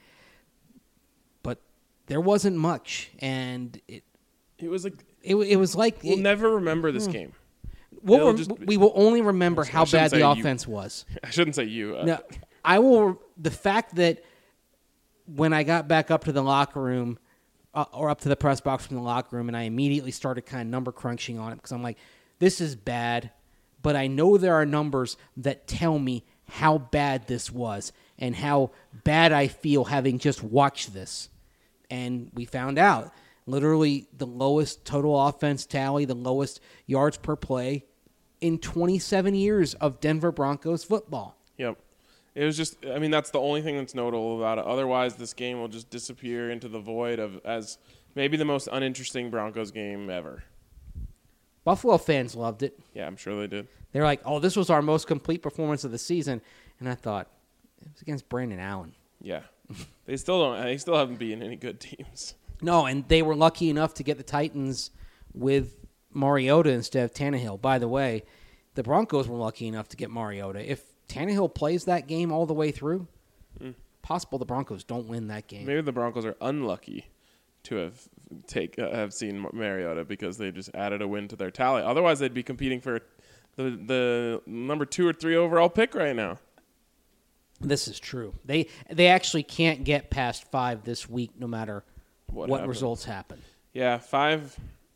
But there wasn't much, and it was like... It was like... We'll never remember this game. We will only remember how bad the offense was. I shouldn't say you. No, I will... The fact that when I got back up to the locker room, or up to the press box from the locker room, and I immediately started kind of number crunching on it, because I'm like, this is bad, but I know there are numbers that tell me how bad this was and how bad I feel having just watched this. And we found out. Literally the lowest total offense tally, the lowest yards per play in 27 years of Denver Broncos football. Yep. It was just, that's the only thing that's notable about it. Otherwise, this game will just disappear into the void as maybe the most uninteresting Broncos game ever. Buffalo fans loved it. Yeah, I'm sure they did. They're like, this was our most complete performance of the season. And I thought, it was against Brandon Allen. Yeah. They still haven't beaten any good teams. No, and they were lucky enough to get the Titans with Mariota instead of Tannehill. By the way, the Broncos were lucky enough to get Mariota. If Tannehill plays that game all the way through, possible the Broncos don't win that game. Maybe the Broncos are unlucky to have seen Mariota because they just added a win to their tally. Otherwise, they'd be competing for the number 2 or 3 overall pick right now. This is true. They actually can't get past 5 this week, no matter what results happen. Yeah, 5.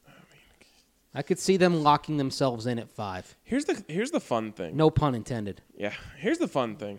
I could see them locking themselves in at 5. Here's the fun thing. No pun intended. Yeah, here's the fun thing.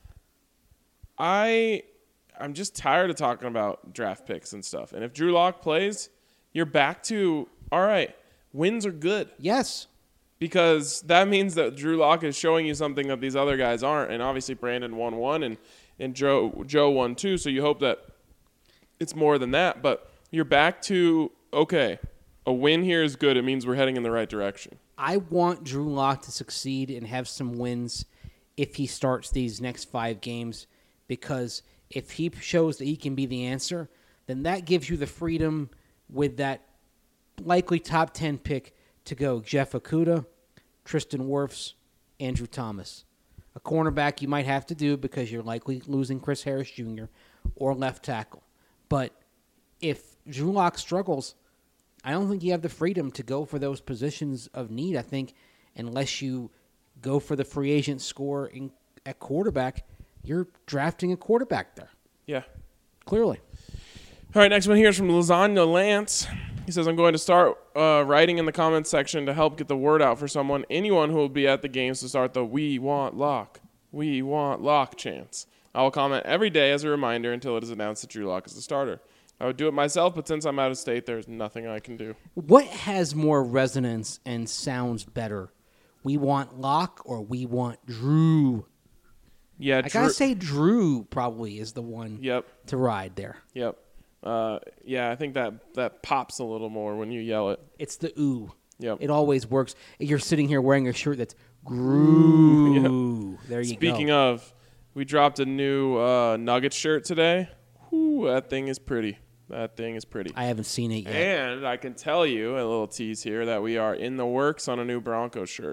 I'm just tired of talking about draft picks and stuff. And if Drew Lock plays, you're back to, all right, wins are good. Yes. Because that means that Drew Lock is showing you something that these other guys aren't. And obviously Brandon won 1 and Joe won 2. So you hope that it's more than that. But you're back to, okay, a win here is good. It means we're heading in the right direction. I want Drew Lock to succeed and have some wins if he starts these next 5 games, because if he shows that he can be the answer, then that gives you the freedom with that likely top 10 pick to go Jeff Okudah, Tristan Wirfs, Andrew Thomas. A cornerback you might have to do because you're likely losing Chris Harris Jr. or left tackle. But if Drew Lock struggles, I don't think you have the freedom to go for those positions of need. I think unless you go for the free agent score at quarterback, you're drafting a quarterback there. Yeah. Clearly. All right, next one here is from Lasagna Lance. He says, I'm going to start writing in the comments section to help get the word out for anyone who will be at the games to start the We Want Lock chants. I will comment every day as a reminder until it is announced that Drew Lock is the starter. I would do it myself, but since I'm out of state, there's nothing I can do. What has more resonance and sounds better? We want Lock or we want Drew? Yeah, I gotta say Drew probably is the one to ride there. Yep. Yeah, I think that pops a little more when you yell it. It's the ooh. Yep. It always works. You're sitting here wearing a shirt that's Grew. Yep. There you go. Speaking of, we dropped a new Nuggets shirt today. Whew, that thing is pretty. I haven't seen it yet. And I can tell you, a little tease here, that we are in the works on a new Broncos shirt.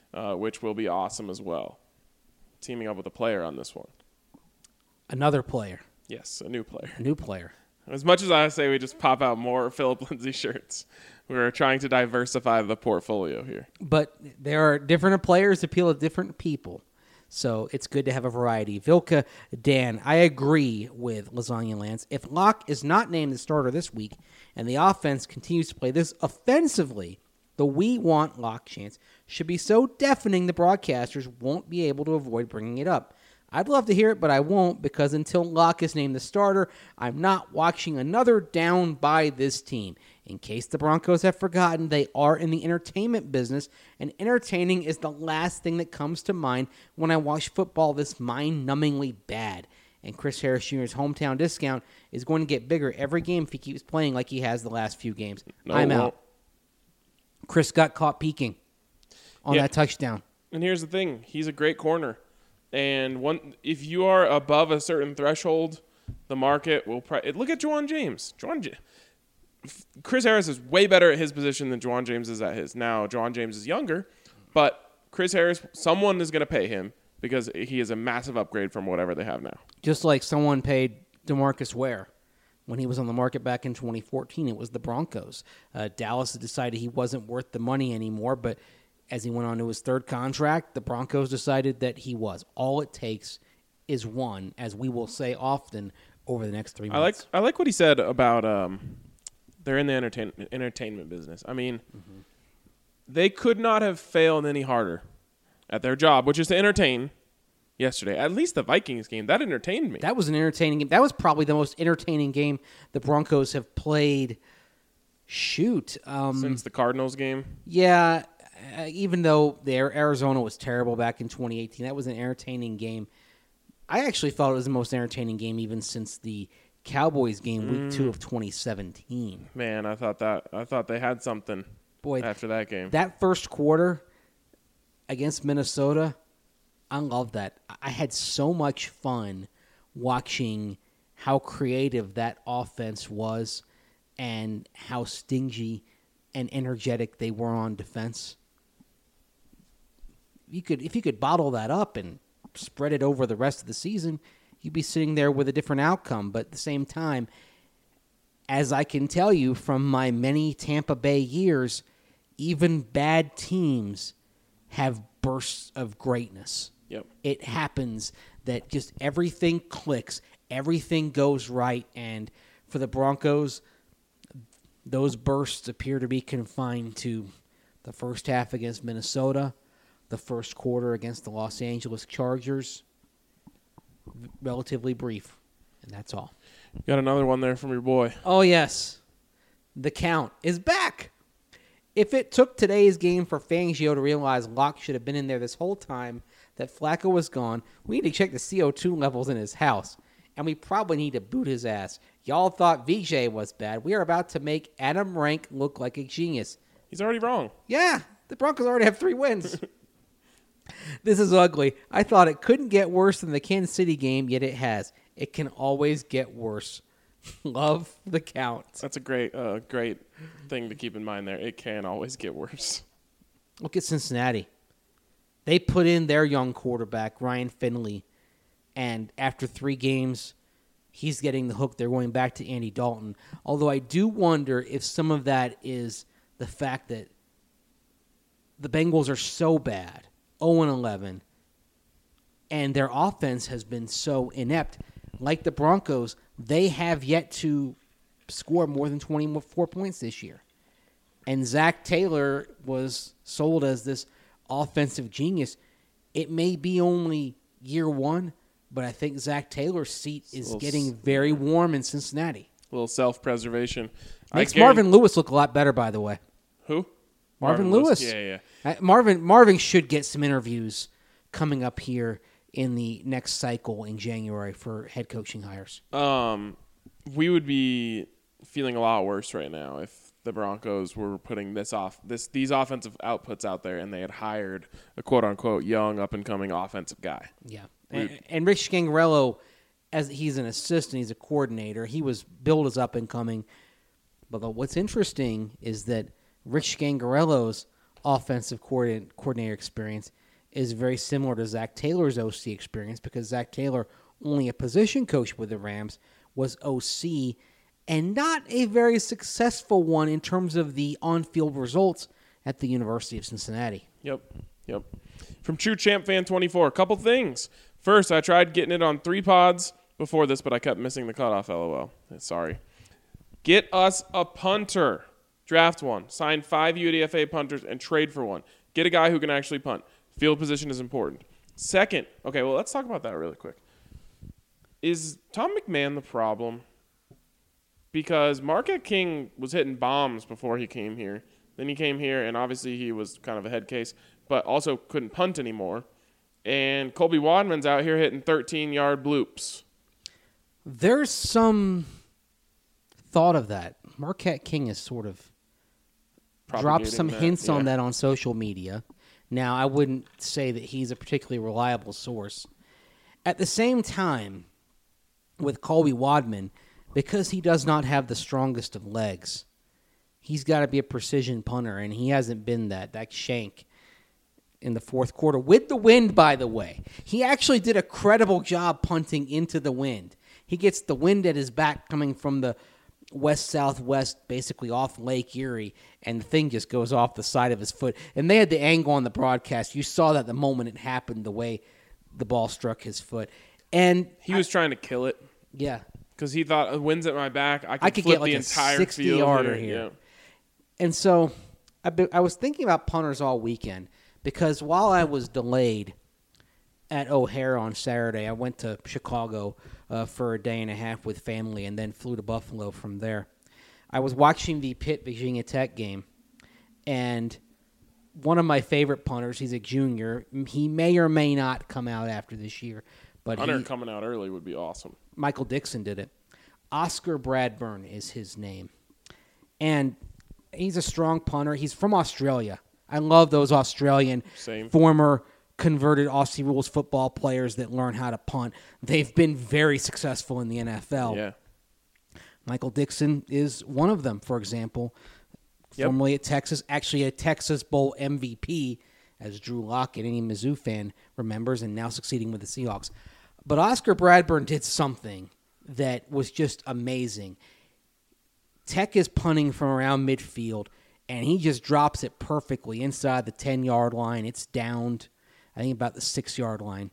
which will be awesome as well. Teaming up with a player on this one. Another player. Yes, a new player. A new player. As much as I say we just pop out more Philip Lindsay shirts, we're trying to diversify the portfolio here. But there are different players appeal to different people. So it's good to have a variety. Vilka, Dan, I agree with Lasagna Lance. If Locke is not named the starter this week and the offense continues to play this offensively, the "we want Locke" chants should be so deafening the broadcasters won't be able to avoid bringing it up. I'd love to hear it, but I won't, because until Locke is named the starter, I'm not watching another down by this team. In case the Broncos have forgotten, they are in the entertainment business, and entertaining is the last thing that comes to mind when I watch football this mind-numbingly bad. And Chris Harris Jr.'s hometown discount is going to get bigger every game if he keeps playing like he has the last few games. I'm out. Chris got caught peeking on that touchdown. And here's the thing. He's a great corner. And if you are above a certain threshold, the market will look at Juwan James. Chris Harris is way better at his position than Juwan James is at his. Now, Juwan James is younger, but Chris Harris, someone is going to pay him because he is a massive upgrade from whatever they have now. Just like someone paid DeMarcus Ware when he was on the market back in 2014. It was the Broncos. Dallas decided he wasn't worth the money anymore, but as he went on to his third contract, the Broncos decided that he was. All it takes is one, as we will say often over the next 3 months. I like what he said about they're in the entertainment business. I mean, they could not have failed any harder at their job, which is to entertain. Yesterday, at least the Vikings game, that entertained me. That was an entertaining game. That was probably the most entertaining game the Broncos have played. Since the Cardinals game. Yeah. Even though Arizona was terrible back in 2018, that was an entertaining game. I actually felt it was the most entertaining game even since the Cowboys game, week 2 of 2017. Man, I thought they had something after that game. That first quarter against Minnesota, I love that. I had so much fun watching how creative that offense was and how stingy and energetic they were on defense. If you could bottle that up and spread it over the rest of the season, you'd be sitting there with a different outcome. But at the same time, as I can tell you from my many Tampa Bay years, even bad teams have bursts of greatness. Yep. It happens that just everything clicks, everything goes right, and for the Broncos, those bursts appear to be confined to the first half against Minnesota, the first quarter against the Los Angeles Chargers. Relatively brief, and that's all. Got another one there from your boy. Oh, yes. The count is back. If it took today's game for Fangio to realize Locke should have been in there this whole time, that Flacco was gone, we need to check the CO2 levels in his house, and we probably need to boot his ass. Y'all thought VJ was bad. We are about to make Adam Rank look like a genius. He's already wrong. Yeah, the Broncos already have 3 wins. This is ugly. I thought it couldn't get worse than the Kansas City game, yet it has. It can always get worse. Love the count. That's a great thing to keep in mind there. It can always get worse. Look at Cincinnati. They put in their young quarterback, Ryan Finley, and after 3 games, he's getting the hook. They're going back to Andy Dalton. Although I do wonder if some of that is the fact that the Bengals are so bad, 0-11, and their offense has been so inept. Like the Broncos, they have yet to score more than 24 points this year. And Zach Taylor was sold as this offensive genius. It may be only year 1, but I think Zach Taylor's seat is getting very warm in Cincinnati. A little self-preservation. Makes Marvin Lewis look a lot better, by the way. Who? Marvin Lewis. Yeah. Marvin should get some interviews coming up here in the next cycle in January for head coaching hires. We would be feeling a lot worse right now if the Broncos were putting these offensive outputs out there and they had hired a quote-unquote young up-and-coming offensive guy. Yeah. And Rich Scangarello, as he's an assistant, he's a coordinator. He was billed as up-and-coming. But what's interesting is that Rich Scangarello's offensive coordinator experience is very similar to Zach Taylor's OC experience, because Zach Taylor, only a position coach with the Rams, was OC, and not a very successful one in terms of the on-field results at the University of Cincinnati. Yep. From True Champ Fan 24, a couple things. First, I tried getting it on 3 pods before this, but I kept missing the cutoff, LOL. Sorry. Get us a punter. Draft one. Sign 5 UDFA punters and trade for one. Get a guy who can actually punt. Field position is important. Second, okay, well, let's talk about that really quick. Is Tom McMahon the problem? Because Marquette King was hitting bombs before he came here. Then he came here, and obviously he was kind of a head case, but also couldn't punt anymore. And Colby Wadman's out here hitting 13-yard bloops. There's some thought of that. Marquette King has sort of dropped some hints on that on social media. Now, I wouldn't say that he's a particularly reliable source. At the same time, with Colby Wadman, because he does not have the strongest of legs, he's got to be a precision punter, and he hasn't been that. That shank in the fourth quarter, with the wind, by the way. He actually did a credible job punting into the wind. He gets the wind at his back coming from the west-southwest, basically off Lake Erie, and the thing just goes off the side of his foot. And they had the angle on the broadcast. You saw that the moment it happened, the way the ball struck his foot. And he was trying to kill it. Yeah. Because he thought, the wind's at my back, I could get flip like the a entire 60-yarder field here. Yeah. And so I was thinking about punters all weekend, because while I was delayed at O'Hare on Saturday, I went to Chicago for a day and a half with family and then flew to Buffalo from there. I was watching the Pitt Virginia Tech game, and one of my favorite punters, he's a junior. He may or may not come out after this year. But Hunter coming out early would be awesome. Michael Dixon did it. Oscar Bradburn is his name. And he's a strong punter. He's from Australia. I love those Australian former converted Aussie rules football players that learn how to punt. They've been very successful in the NFL. Yeah. Michael Dixon is one of them, for example. Formerly at Texas, actually a Texas Bowl MVP, as Drew Lock, any Mizzou fan remembers, and now succeeding with the Seahawks. But Oscar Bradburn did something that was just amazing. Tech is punting from around midfield, and he just drops it perfectly inside the 10-yard line. It's downed, I think, about the 6-yard line.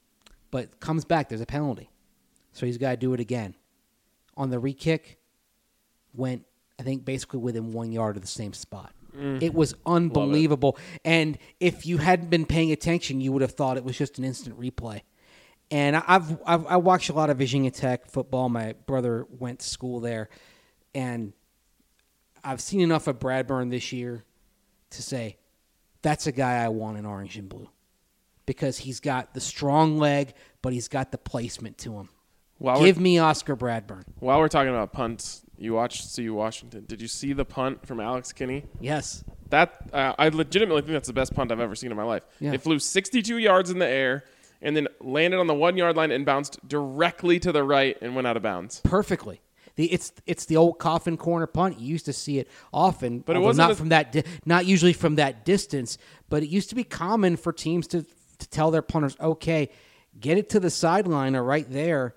But comes back. There's a penalty. So he's got to do it again. On the re-kick, went, I think, basically within 1 yard of the same spot. It was unbelievable. And if you hadn't been paying attention, you would have thought it was just an instant replay. And I watched a lot of Virginia Tech football. My brother went to school there. And I've seen enough of Bradburn this year to say, that's a guy I want in orange and blue. Because he's got the strong leg, but he's got the placement to him. Give me Oscar Bradburn. While we're talking about punts, you watched CU Washington. Did you see the punt from Alex Kinney? Yes. That I legitimately think that's the best punt I've ever seen in my life. Yeah. It flew 62 yards in the air and then landed on the 1 yard line and bounced directly to the right and went out of bounds. Perfectly. It's the old coffin corner punt. You used to see it often, but it wasn't not usually from that distance. But it used to be common for teams to tell their punters, okay, get it to the sideline or right there.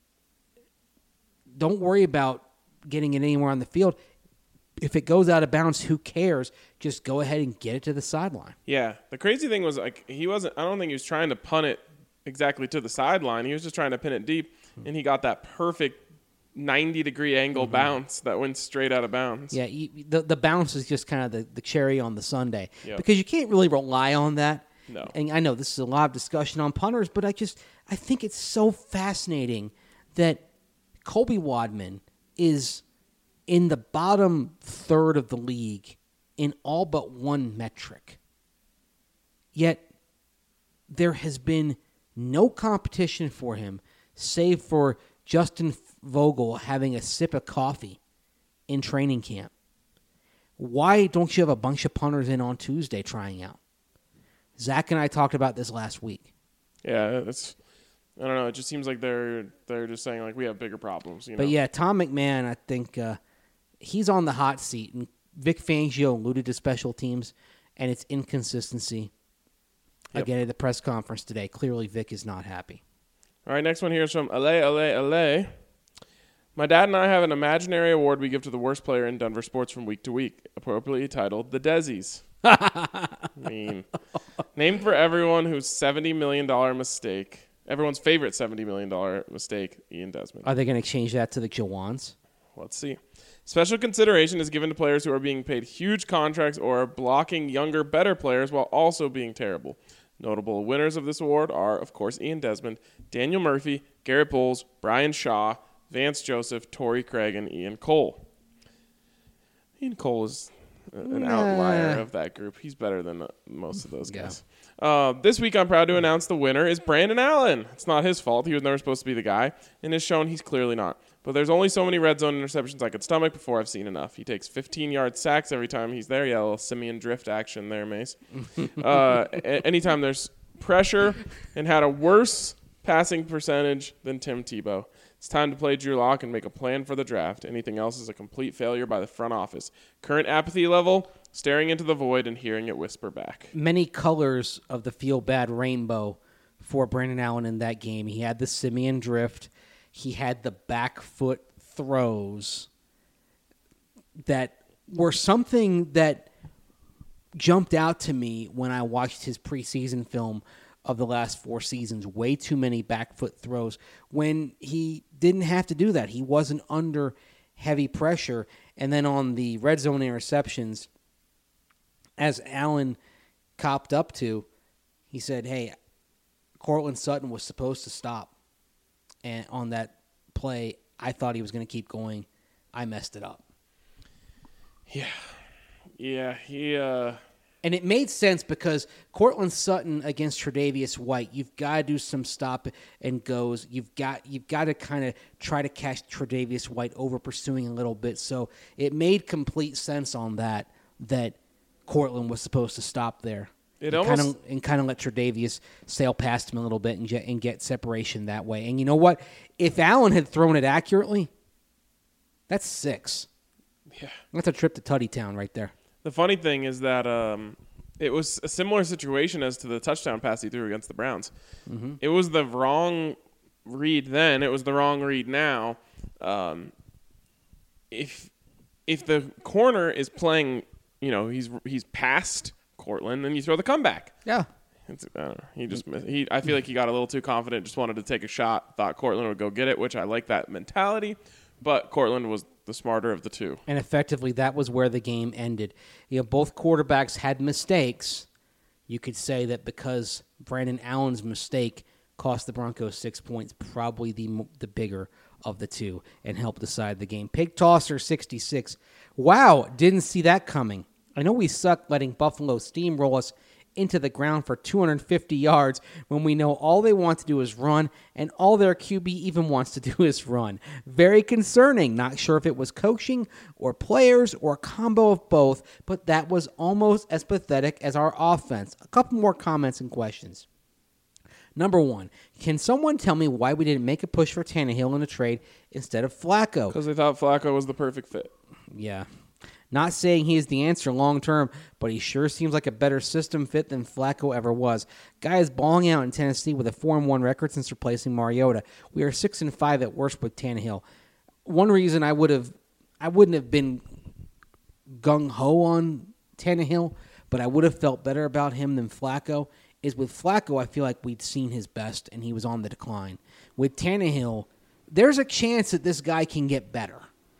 Don't worry about getting it anywhere on the field. If it goes out of bounds, who cares? Just go ahead and get it to the sideline. Yeah. The crazy thing was, like, I don't think he was trying to punt it exactly to the sideline. He was just trying to pin it deep, and he got that perfect 90-degree angle bounce that went straight out of bounds. Yeah, the bounce is just kind of the cherry on the sundae. Yep. Because you can't really rely on that. No. And I know this is a lot of discussion on punters, but I think it's so fascinating that Colby Wadman is in the bottom third of the league in all but one metric. Yet there has been no competition for him save for Justin Vogel having a sip of coffee in training camp. Why don't you have a bunch of punters in on Tuesday trying out? Zach and I talked about this last week. Yeah, I don't know. It just seems like they're just saying, like, we have bigger problems. But yeah, Tom McMahon, I think he's on the hot seat. And Vic Fangio alluded to special teams and it's inconsistency. Again, at the press conference today, clearly Vic is not happy. All right, next one here is from LA. My dad and I have an imaginary award we give to the worst player in Denver sports from week to week, appropriately titled the Desies. Mean. Named for everyone whose $70 million mistake, everyone's favorite $70 million mistake, Ian Desmond. Are they going to change that to the Jawans? Let's see. Special consideration is given to players who are being paid huge contracts or are blocking younger, better players while also being terrible. Notable winners of this award are, of course, Ian Desmond, Daniel Murphy, Garrett Bowles, Brian Shaw, Vance Joseph, Torrey Craig, and Ian Cole. Ian Cole is an outlier of that group. He's better than most of those guys. This week, I'm proud to announce the winner is Brandon Allen. It's not his fault. He was never supposed to be the guy, and has shown he's clearly not. But there's only so many red zone interceptions I could stomach before I've seen enough. He takes 15-yard sacks every time he's there. Yeah, a little Simeon drift action there, Mace. Anytime there's pressure, and had a worse passing percentage than Tim Tebow. It's time to play Drew Lock and make a plan for the draft. Anything else is a complete failure by the front office. Current apathy level, staring into the void and hearing it whisper back. Many colors of the feel-bad rainbow for Brandon Allen in that game. He had the Simeon drift. He had the back foot throws that were something that jumped out to me when I watched his preseason film of the last 4 seasons. Way too many back foot throws when he didn't have to do that. He wasn't under heavy pressure. And then on the red zone interceptions, as Allen copped up to, he said, hey, Cortland Sutton was supposed to stop. And on that play, I thought he was going to keep going. I messed it up. Yeah, he... And it made sense because Cortland Sutton against Tre'Davious White, you've got to do some stop and goes. You've got to kind of try to catch Tre'Davious White over pursuing a little bit. So it made complete sense on that Cortland was supposed to stop there. Kind of let Tre'Davious sail past him a little bit and get separation that way. And you know what? If Allen had thrown it accurately, that's 6. Yeah, that's a trip to Tutty Town right there. The funny thing is that it was a similar situation as to the touchdown pass he threw against the Browns. Mm-hmm. It was the wrong read then. It was the wrong read now. If the corner is playing, he's past Cortland, then you throw the comeback. Yeah. I don't know. He just I feel like he got a little too confident, just wanted to take a shot, thought Cortland would go get it, which I like that mentality. But Cortland was the smarter of the two. And effectively, that was where the game ended. Both quarterbacks had mistakes. You could say that because Brandon Allen's mistake cost the Broncos 6 points, probably the bigger of the two, and helped decide the game. Pig Tosser 66. Wow, didn't see that coming. I know we suck letting Buffalo steamroll us into the ground for 250 yards when we know all they want to do is run, and all their QB even wants to do is run. Very concerning. Not sure if it was coaching or players or a combo of both, but that was almost as pathetic as our offense. A couple more comments and questions. Number 1, can someone tell me why we didn't make a push for Tannehill in a trade instead of Flacco? Because they thought Flacco was the perfect fit. Yeah. Not saying he is the answer long term, but he sure seems like a better system fit than Flacco ever was. Guy is balling out in Tennessee with a 4-1 record since replacing Mariota. We are 6-5 at worst with Tannehill. One reason I wouldn't have been gung ho on Tannehill, but I would have felt better about him than Flacco, is with Flacco I feel like we'd seen his best and he was on the decline. With Tannehill, there's a chance that this guy can get better.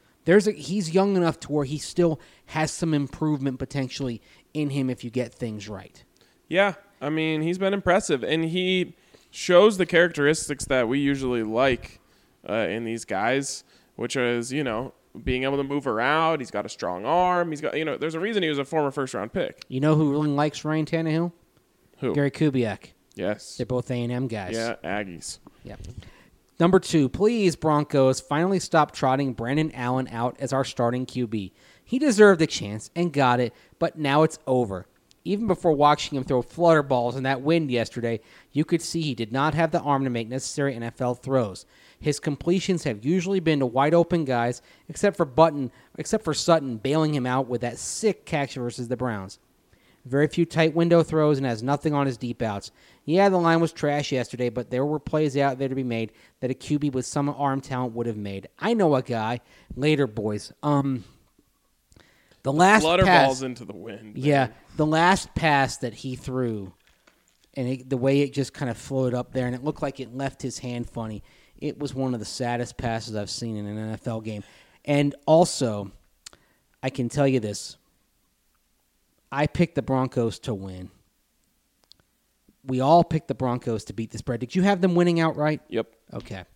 He's young enough to where he still has some improvement potentially in him if you get things right. Yeah, I mean, he's been impressive, and he shows the characteristics that we usually like in these guys, which is, being able to move around. He's got a strong arm. He's got, there's a reason he was a former first-round pick. You know who really likes Ryan Tannehill? Who? Gary Kubiak. Yes. They're both A&M guys. Yeah, Aggies. Yep. Number 2, please, Broncos, finally stop trotting Brandon Allen out as our starting QB. He deserved a chance and got it, but now it's over. Even before watching him throw flutter balls in that wind yesterday, you could see he did not have the arm to make necessary NFL throws. His completions have usually been to wide-open guys, except for Sutton bailing him out with that sick catch versus the Browns. Very few tight window throws and has nothing on his deep outs. Yeah, the line was trash yesterday, but there were plays out there to be made that a QB with some arm talent would have made. I know a guy. Later, boys. The last Flutter pass, balls into the wind. yeah, man. the last pass that he threw, and the way it just kind of floated up there, and it looked like it left his hand funny. It was one of the saddest passes I've seen in an NFL game. And also, I can tell you this. I picked the Broncos to win. We all picked the Broncos to beat the spread. Did you have them winning outright? Yep. Okay.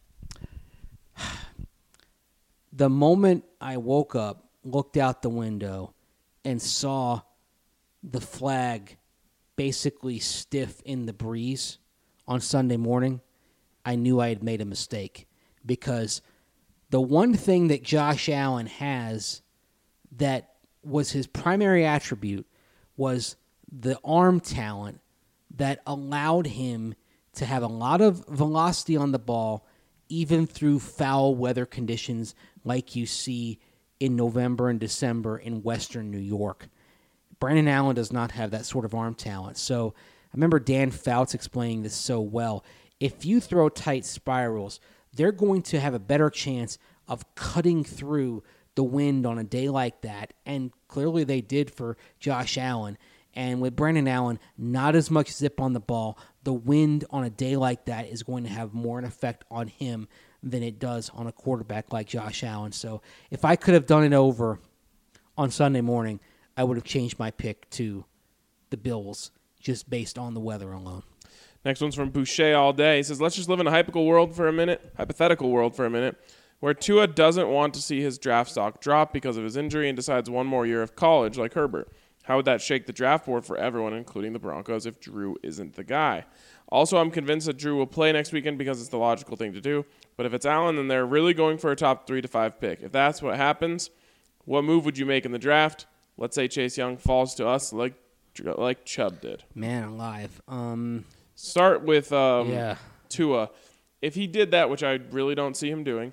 The moment I woke up, looked out the window, and saw the flag basically stiff in the breeze on Sunday morning, I knew I had made a mistake. Because the one thing that Josh Allen has that was his primary attribute was the arm talent that allowed him to have a lot of velocity on the ball, even through foul weather conditions like you see in November and December in Western New York. Brandon Allen does not have that sort of arm talent. So I remember Dan Fouts explaining this so well. If you throw tight spirals, they're going to have a better chance of cutting through the wind on a day like that, and clearly they did for Josh Allen. And with Brandon Allen, not as much zip on the ball, the wind on a day like that is going to have more an effect on him than it does on a quarterback like Josh Allen. So if I could have done it over on Sunday morning, I would have changed my pick to the Bills just based on the weather alone. Next one's from Boucher all day. He says, let's just live in a hypothetical world for a minute, where Tua doesn't want to see his draft stock drop because of his injury and decides one more year of college like Herbert. How would that shake the draft board for everyone, including the Broncos, if Drew isn't the guy? Also, I'm convinced that Drew will play next weekend because it's the logical thing to do. But if it's Allen, then they're really going for a top 3 to 5 pick. If that's what happens, what move would you make in the draft? Let's say Chase Young falls to us like Chubb did. Man alive. Start with Yeah. Tua. If he did that, which I really don't see him doing,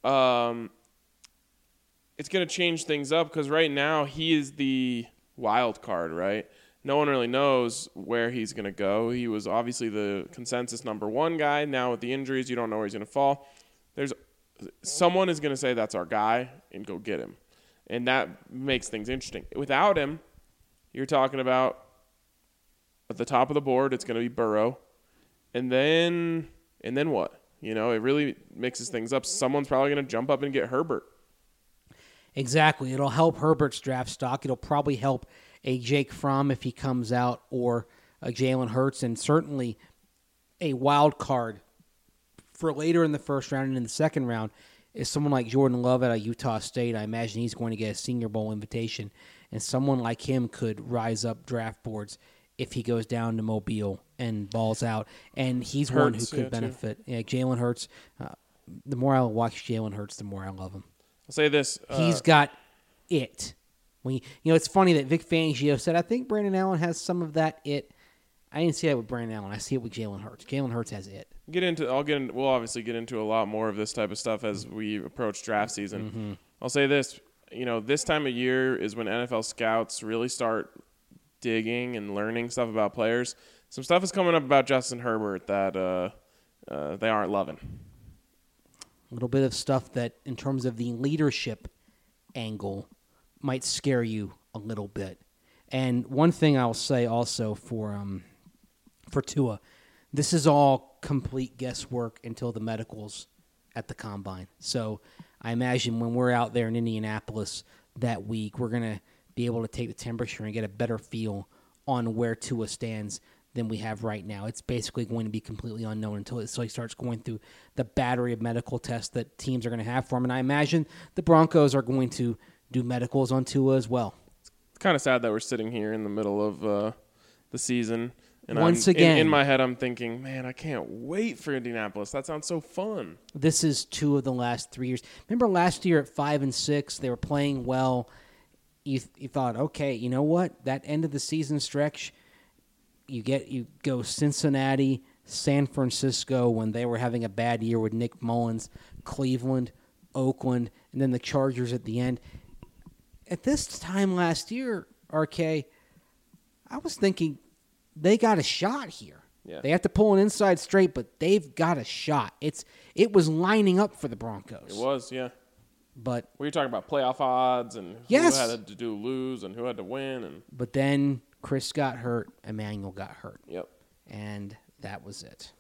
it's going to change things up because right now he is the wild card, right? No one really knows where he's going to go. He was obviously the consensus number 1 guy. Now with the injuries, you don't know where he's going to fall. Someone is going to say that's our guy and go get him. And that makes things interesting. Without him, you're talking about at the top of the board, it's going to be Burrow. And then what? You know, it really mixes things up. Someone's probably going to jump up and get Herbert. Exactly. It'll help Herbert's draft stock. It'll probably help a Jake Fromm if he comes out, or a Jalen Hurts, and certainly a wild card for later in the first round and in the second round is someone like Jordan Love out of Utah State. I imagine he's going to get a Senior Bowl invitation, and someone like him could rise up draft boards if he goes down to Mobile and balls out. And he's one who could benefit. Yeah, Jalen Hurts. The more I watch Jalen Hurts, the more I love him. I'll say this. He's got it. It's funny that Vic Fangio said, I think Brandon Allen has some of that it. I didn't see that with Brandon Allen. I see it with Jalen Hurts. Jalen Hurts has it. We'll obviously get into a lot more of this type of stuff as we approach draft season. Mm-hmm. I'll say this. This time of year is when NFL scouts really start digging and learning stuff about players. Some stuff is coming up about Justin Herbert that they aren't loving. A little bit of stuff that, in terms of the leadership angle, might scare you a little bit. And one thing I'll say also for Tua, this is all complete guesswork until the medicals at the Combine. So I imagine when we're out there in Indianapolis that week, we're going to be able to take the temperature and get a better feel on where Tua stands than we have right now. It's basically going to be completely unknown until he starts going through the battery of medical tests that teams are going to have for him. And I imagine the Broncos are going to do medicals on Tua as well. It's kind of sad that we're sitting here in the middle of the season. And again, in my head, I'm thinking, man, I can't wait for Indianapolis. That sounds so fun. This is 2 of the last 3 years. Remember last year at 5-6, they were playing well. You thought, okay, you know what? That end of the season stretch, you go Cincinnati, San Francisco when they were having a bad year with Nick Mullins, Cleveland, Oakland, and then the Chargers at the end. At this time last year, RK, I was thinking they got a shot here. Yeah. They have to pull an inside straight, but they've got a shot. It was lining up for the Broncos. It was, yeah. But We were talking about playoff odds and Yes. who had to do lose and who had to win. And then Chris got hurt, Emmanuel got hurt, yep. and that was it.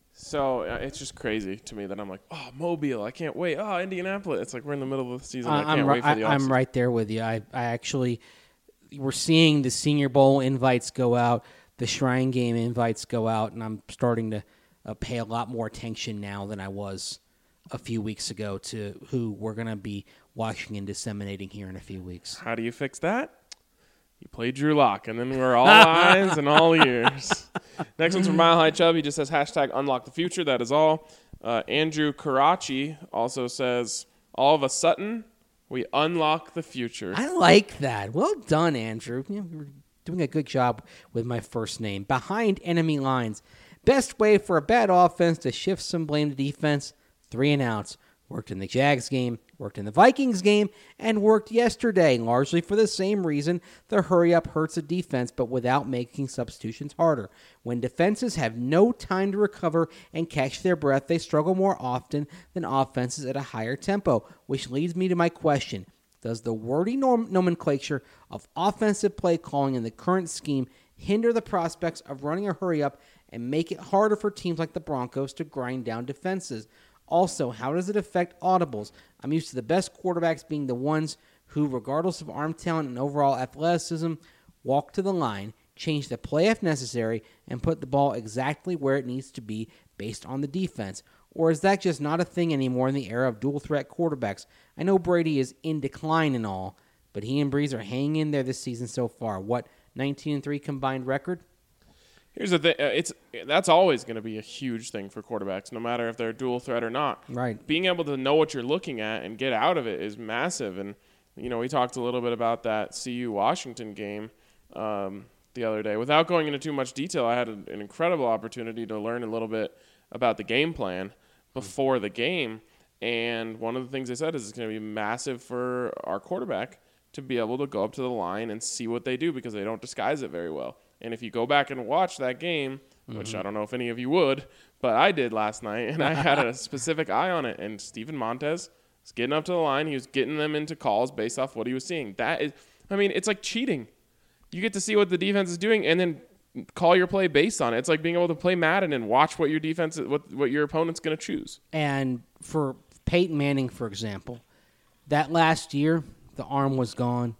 So it's just crazy to me that I'm like, oh, Mobile, I can't wait. Oh, Indianapolis. It's like we're in the middle of the season. I can't wait for the offseason. I'm right there with you. I actually, we're seeing the Senior Bowl invites go out, the Shrine Game invites go out, and I'm starting to pay a lot more attention now than I was a few weeks ago to who we're going to be watching and disseminating here in a few weeks. How do you fix that? You play Drew Lock, and then we're all eyes and all ears. Next one's from Mile High Chubb. He just says, #unlock the future. That is all. Andrew Karachi also says, all of a sudden, we unlock the future. I like that. Well done, Andrew. You're doing a good job with my first name. Behind enemy lines. Best way for a bad offense to shift some blame to defense, 3 and outs. Worked in the Jags game, worked in the Vikings game, and worked yesterday, largely for the same reason. The hurry-up hurts a defense, but without making substitutions harder. When defenses have no time to recover and catch their breath, they struggle more often than offenses at a higher tempo, which leads me to my question. Does the wordy nomenclature of offensive play calling in the current scheme hinder the prospects of running a hurry-up and make it harder for teams like the Broncos to grind down defenses? Also, how does it affect audibles? I'm used to the best quarterbacks being the ones who, regardless of arm talent and overall athleticism, walk to the line, change the play if necessary, and put the ball exactly where it needs to be based on the defense. Or is that just not a thing anymore in the era of dual-threat quarterbacks? I know Brady is in decline and all, but he and Brees are hanging in there this season so far. What, 19-3 combined record? Here's the thing. That's always going to be a huge thing for quarterbacks, no matter if they're dual threat or not. Right. Being able to know what you're looking at and get out of it is massive. And, we talked a little bit about that CU-Washington game the other day. Without going into too much detail, I had an incredible opportunity to learn a little bit about the game plan before the game. And one of the things they said is it's going to be massive for our quarterback to be able to go up to the line and see what they do because they don't disguise it very well. And if you go back and watch that game, which I don't know if any of you would, but I did last night, and I had a specific eye on it. And Steven Montez was getting up to the line. He was getting them into calls based off what he was seeing. It's like cheating. You get to see what the defense is doing and then call your play based on it. It's like being able to play Madden and watch what your defense, what your opponent's going to choose. And for Peyton Manning, for example, that last year, the arm was gone.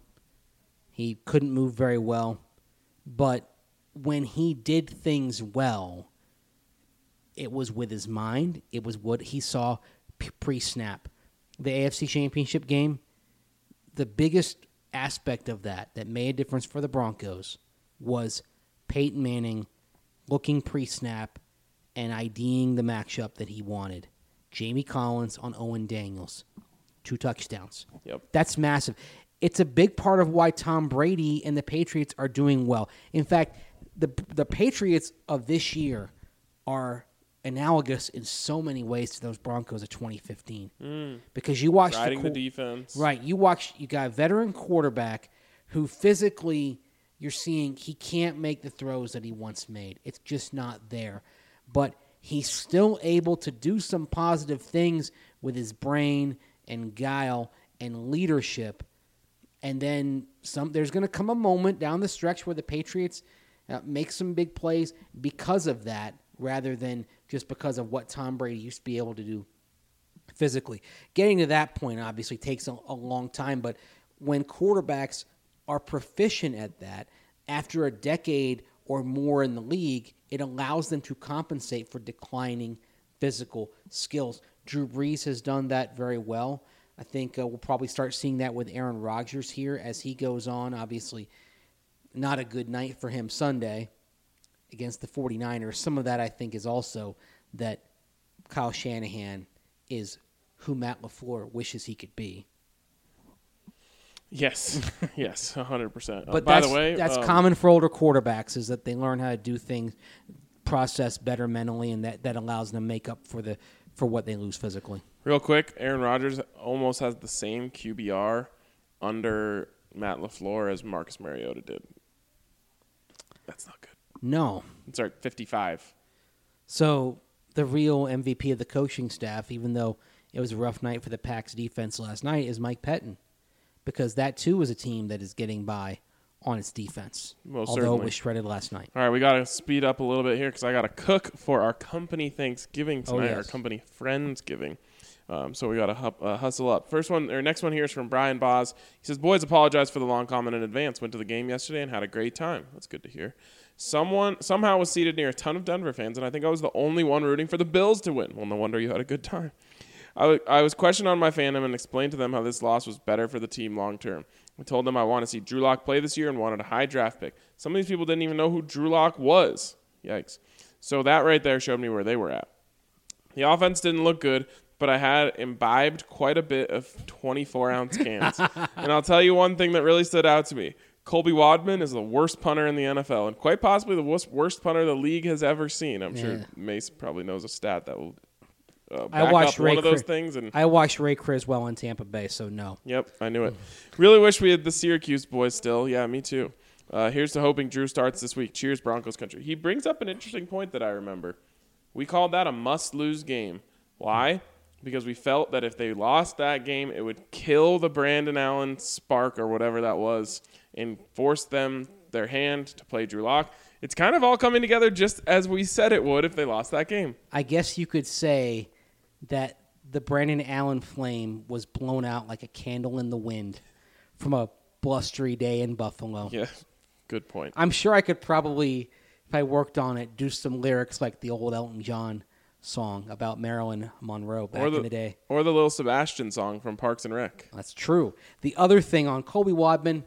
He couldn't move very well. But when he did things well, it was with his mind. It was what he saw pre-snap. The AFC Championship game, the biggest aspect of that made a difference for the Broncos was Peyton Manning looking pre-snap and IDing the matchup that he wanted. Jamie Collins on Owen Daniels. 2 touchdowns. Yep. That's massive. It's a big part of why Tom Brady and the Patriots are doing well. In fact, the Patriots of this year are analogous in so many ways to those Broncos of 2015. Because you watch the defense. Right. You got a veteran quarterback who physically you're seeing he can't make the throws that he once made. It's just not there. But he's still able to do some positive things with his brain and guile and leadership. And then there's going to come a moment down the stretch where the Patriots make some big plays because of that rather than just because of what Tom Brady used to be able to do physically. Getting to that point obviously takes a long time, but when quarterbacks are proficient at that, after a decade or more in the league, it allows them to compensate for declining physical skills. Drew Brees has done that very well. I think we'll probably start seeing that with Aaron Rodgers here as he goes on. Obviously, not a good night for him Sunday against the 49ers. Some of that, I think, is also that Kyle Shanahan is who Matt LaFleur wishes he could be. Yes, 100%. But by the way, that's common for older quarterbacks is that they learn how to do things, process better mentally, and that allows them to make up for what they lose physically. Real quick, Aaron Rodgers almost has the same QBR under Matt LaFleur as Marcus Mariota did. That's not good. No. It's like 55. So the real MVP of the coaching staff, even though it was a rough night for the Packs defense last night, is Mike Pettin. Because that, too, is a team that is getting by on its defense. Most although certainly. it was shredded last night. All right, we got to speed up a little bit here because I got to cook for our company Thanksgiving tonight, yes. our company Friendsgiving. So we got to hustle up. Next one here is from Brian Boz. He says, boys, apologize for the long comment in advance. Went to the game yesterday and had a great time. That's good to hear. Someone somehow was seated near a ton of Denver fans, and I think I was the only one rooting for the Bills to win. Well, no wonder you had a good time. I was questioned on my fandom and explained to them how this loss was better for the team long term. I told them I want to see Drew Lock play this year and wanted a high draft pick. Some of these people didn't even know who Drew Lock was. Yikes. So that right there showed me where they were at. The offense didn't look good, but I had imbibed quite a bit of 24-ounce cans. And I'll tell you one thing that really stood out to me. Colby Wadman is the worst punter in the NFL and quite possibly the worst punter the league has ever seen. I'm sure Mace probably knows a stat that will back up one of those things. And I watched Ray Criswell in Tampa Bay, so no. Yep, I knew it. Really wish we had the Syracuse boys still. Yeah, me too. Here's to hoping Drew starts this week. Cheers, Broncos country. He brings up an interesting point that I remember. We called that a must-lose game. Why? Because we felt that if they lost that game, it would kill the Brandon Allen spark or whatever that was and force their hand to play Drew Lock. It's kind of all coming together just as we said it would if they lost that game. I guess you could say that the Brandon Allen flame was blown out like a candle in the wind from a blustery day in Buffalo. Yeah, good point. I'm sure I could probably, if I worked on it, do some lyrics like the old Elton John song about Marilyn Monroe back in the day. Or the Lil Sebastian song from Parks and Rec. That's true. The other thing on Colby Wadman,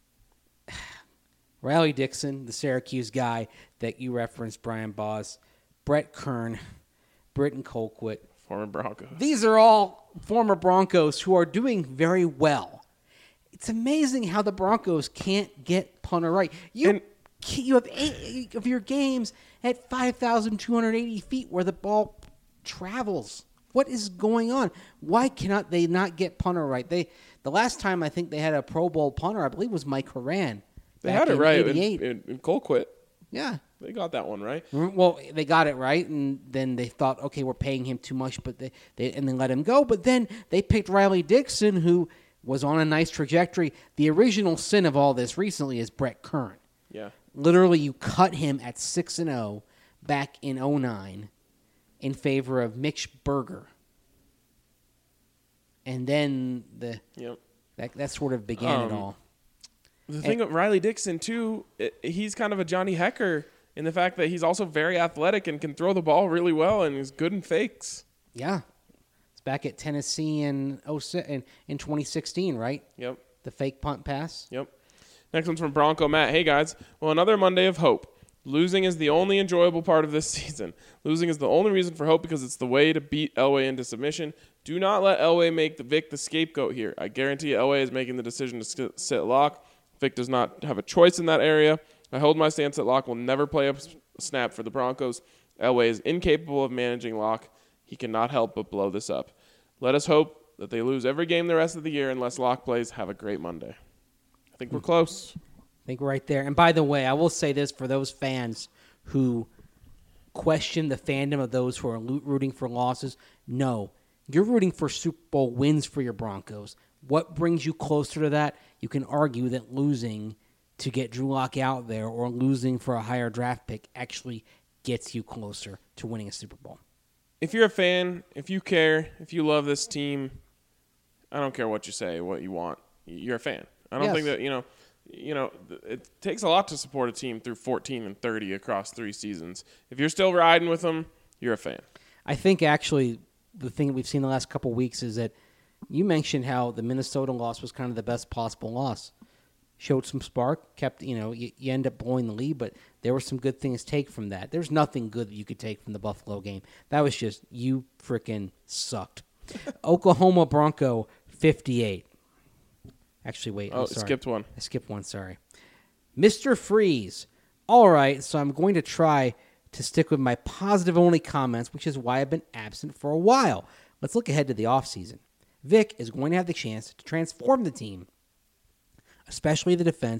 Riley Dixon, the Syracuse guy that you referenced, Brian Boz, Brett Kern, Britton Colquitt. Former Broncos. These are all former Broncos who are doing very well. It's amazing how the Broncos can't get punter right. You have 8 of your games at 5,280 feet where the ball travels. What is going on? Why cannot they not get punter right? The last time I think they had a Pro Bowl punter, I believe, was Mike Horan. They had it right in Colquitt. Yeah. They got that one right. Well, they got it right, and then they thought, okay, we're paying him too much, but they let him go. But then they picked Riley Dixon, who was on a nice trajectory. The original sin of all this recently is Brett Kern. Yeah. Literally, you cut him at 6-0 back in 2009 in favor of Mitch Berger. And then that sort of began it all. The thing of Riley Dixon, too, he's kind of a Johnny Hecker in the fact that he's also very athletic and can throw the ball really well and is good in fakes. Yeah. It's back at Tennessee in 2016, right? Yep. The fake punt pass. Yep. Next one's from Bronco Matt. Hey, guys. Well, another Monday of hope. Losing is the only enjoyable part of this season. Losing is the only reason for hope because it's the way to beat Elway into submission. Do not let Elway make Vic the scapegoat here. I guarantee Elway is making the decision to sit Lock. Vic does not have a choice in that area. I hold my stance that Lock will never play a snap for the Broncos. Elway is incapable of managing Lock. He cannot help but blow this up. Let us hope that they lose every game the rest of the year unless Lock plays. Have a great Monday. I think we're close. I think we're right there. And by the way, I will say this for those fans who question the fandom of those who are rooting for losses. No, you're rooting for Super Bowl wins for your Broncos. What brings you closer to that? You can argue that losing to get Drew Lock out there or losing for a higher draft pick actually gets you closer to winning a Super Bowl. If you're a fan, if you care, if you love this team, I don't care what you say, what you want. You're a fan. I don't think that, it takes a lot to support a team through 14 and 30 across 3 seasons. If you're still riding with them, you're a fan. I think actually the thing that we've seen the last couple of weeks is that you mentioned how the Minnesota loss was kind of the best possible loss. Showed some spark, kept, you end up blowing the lead, but there were some good things to take from that. There's nothing good that you could take from the Buffalo game. That was just, you freaking sucked. Oklahoma Bronco 58. Actually, wait. I'm sorry. Skipped one. I skipped one, sorry. Mr. Freeze. All right, so I'm going to try to stick with my positive-only comments, which is why I've been absent for a while. Let's look ahead to the offseason. Vic is going to have the chance to transform the team, especially the defense,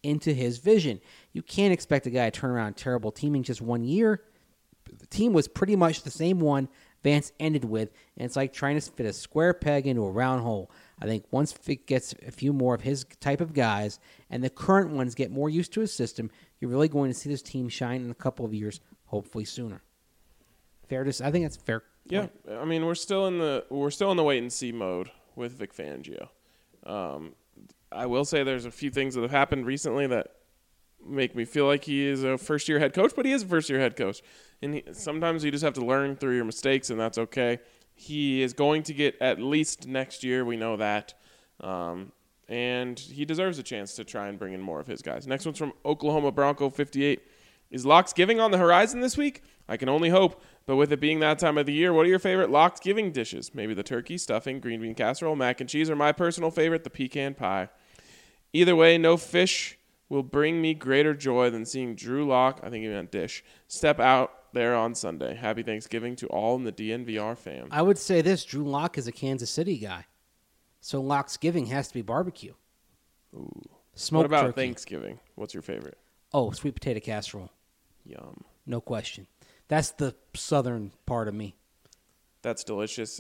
into his vision. You can't expect a guy to turn around a terrible team in just 1 year. The team was pretty much the same one Vance ended with, and it's like trying to fit a square peg into a round hole. I think once Vic gets a few more of his type of guys and the current ones get more used to his system, you're really going to see this team shine in a couple of years, hopefully sooner. Fair to say? I think that's fair. Yeah, I mean we're still in the wait and see mode with Vic Fangio. I will say there's a few things that have happened recently that make me feel like he is a first-year head coach, but he is a first-year head coach. And sometimes you just have to learn through your mistakes, and that's okay. He is going to get at least next year. We know that. And he deserves a chance to try and bring in more of his guys. Next one's from Oklahoma Bronco 58. Is Locksgiving on the horizon this week? I can only hope. But with it being that time of the year, what are your favorite Locksgiving dishes? Maybe the turkey, stuffing, green bean casserole, mac and cheese, or my personal favorite, the pecan pie. Either way, no fish will bring me greater joy than seeing Drew Lock, I think he meant dish, step out there on Sunday. Happy Thanksgiving to all in the DNVR fam. I would say this, Drew Lock is a Kansas City guy. So Locksgiving has to be barbecue. Ooh. Smoked What about turkey. Thanksgiving? What's your favorite? Oh, sweet potato casserole. Yum. No question. That's the southern part of me. That's delicious.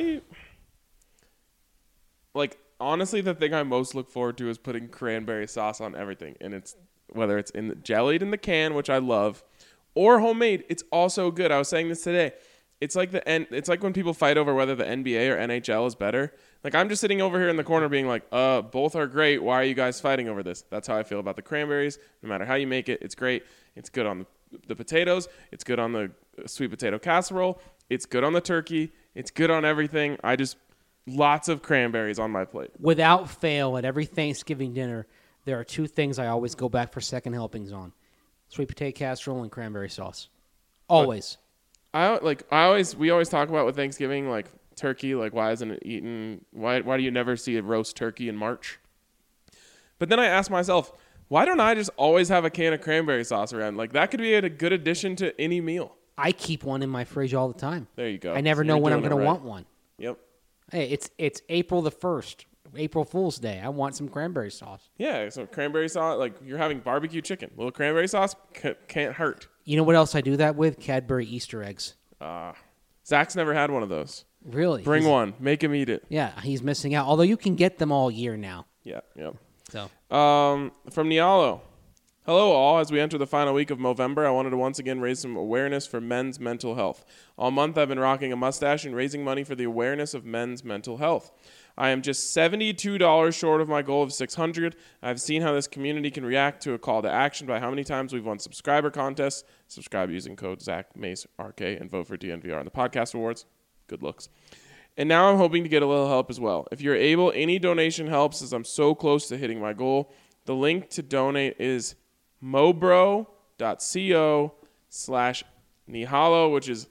Honestly, the thing I most look forward to is putting cranberry sauce on everything. And it's whether it's jellied in the can, which I love, or homemade, it's also good. I was saying this today. It's like when people fight over whether the NBA or NHL is better. Like, I'm just sitting over here in the corner being like, both are great. Why are you guys fighting over this? That's how I feel about the cranberries. No matter how you make it, it's great. It's good on the potatoes. It's good on the sweet potato casserole. It's good on the turkey. It's good on everything. Lots of cranberries on my plate. Without fail, at every Thanksgiving dinner, there are two things I always go back for second helpings on. Sweet potato casserole and cranberry sauce. Always. We always talk about with Thanksgiving, like turkey, like why isn't it eaten? Why do you never see a roast turkey in March? But then I ask myself, why don't I just always have a can of cranberry sauce around? Like, that could be a good addition to any meal. I keep one in my fridge all the time. There you go. I never know You're when I'm doing going it to right. want one. Yep. Hey, it's April the 1st, April Fool's Day. I want some cranberry sauce. Yeah, so cranberry sauce, like you're having barbecue chicken. A little cranberry sauce can't hurt. You know what else I do that with? Cadbury Easter eggs. Zach's never had one of those. Really? Bring one. Make him eat it. Yeah, he's missing out. Although you can get them all year now. Yeah, yep. So From Nialo. Hello, all. As we enter the final week of Movember, I wanted to once again raise some awareness for men's mental health. All month, I've been rocking a mustache and raising money for the awareness of men's mental health. I am just $72 short of my goal of $600. I've seen how this community can react to a call to action by how many times we've won subscriber contests. Subscribe using code ZachMaceRK and vote for DNVR on the podcast awards. Good looks. And now I'm hoping to get a little help as well. If you're able, any donation helps as I'm so close to hitting my goal. The link to donate is mobro.co/Nihalo, which is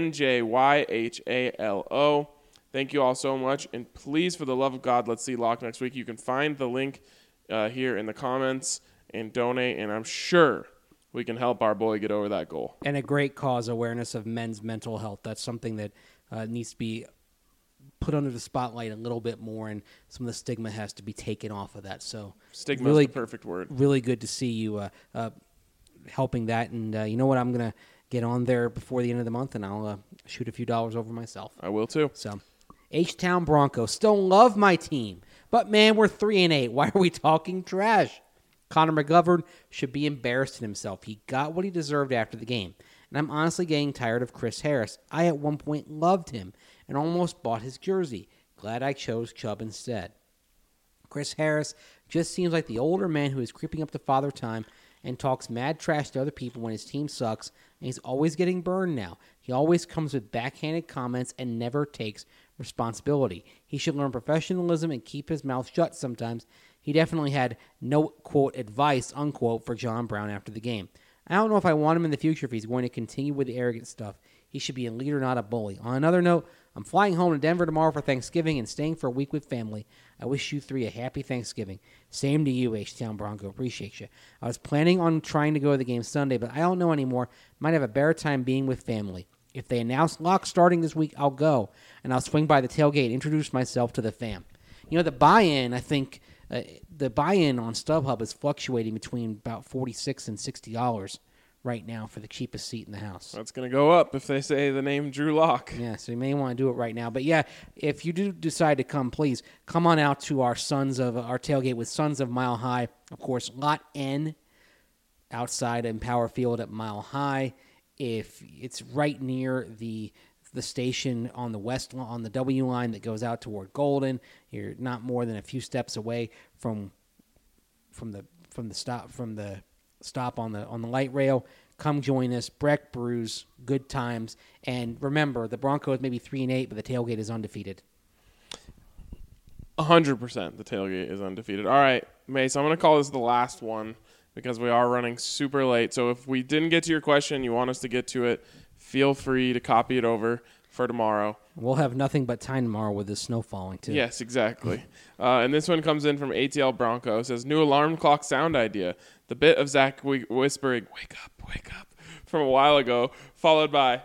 NJYHALO. Thank you all so much. And please, for the love of God, let's see Lock next week. You can find the link here in the comments and donate, and I'm sure we can help our boy get over that goal. and a great cause, awareness of men's mental health. That's something that needs to be put under the spotlight a little bit more, and some of the stigma has to be taken off of that. So Stigma really, is the perfect word. really good to see you helping that. And you know what? I'm going to get on there before the end of the month, and I'll shoot a few dollars over myself. I will too. So, H-Town Broncos still love my team, but man, we're 3-8. Why are we talking trash? Connor McGovern should be embarrassed in himself. He got what he deserved after the game. And I'm honestly getting tired of Chris Harris. I at one point loved him and almost bought his jersey. Glad I chose Chubb instead. Chris Harris just seems like the older man who is creeping up to father time and talks mad trash to other people when his team sucks, and he's always getting burned now. He always comes with backhanded comments and never takes responsibility. He should learn professionalism and keep his mouth shut sometimes. He definitely had no, quote, advice, unquote, for John Brown after the game. I don't know if I want him in the future if he's going to continue with the arrogant stuff. He should be a leader, not a bully. On another note, I'm flying home to Denver tomorrow for Thanksgiving and staying for a week with family. I wish you three a happy Thanksgiving. Same to you, H-Town Bronco. Appreciate you. I was planning on trying to go to the game Sunday, but I don't know anymore. Might have a better time being with family. If they announce Lock starting this week, I'll go, and I'll swing by the tailgate and introduce myself to the fam. You know, the buy-in, I think, The buy-in on StubHub is fluctuating between about $46 and $60 right now for the cheapest seat in the house. That's going to go up if they say the name Drew Lock. Yeah, so you may want to do it right now. But yeah, if you do decide to come, please come on out to our tailgate with Sons of Mile High. Of course, Lot N outside in Power Field at Mile High. If it's right near the station on the on the W line that goes out toward Golden, you're not more than a few steps away from the stop on the light rail. Come join us. Breck Brews, good times, and remember the Broncos may be 3-8, but the tailgate is undefeated. 100% the tailgate is undefeated. All right, Mace, I'm going to call this the last one because we are running super late. So if we didn't get to your question, you want us to get to it, feel free to copy it over for tomorrow. We'll have nothing but time tomorrow with the snow falling, too. Yes, exactly. And this one comes in from ATL Bronco. It says, new alarm clock sound idea. The bit of Zach whispering, wake up, from a while ago, followed by,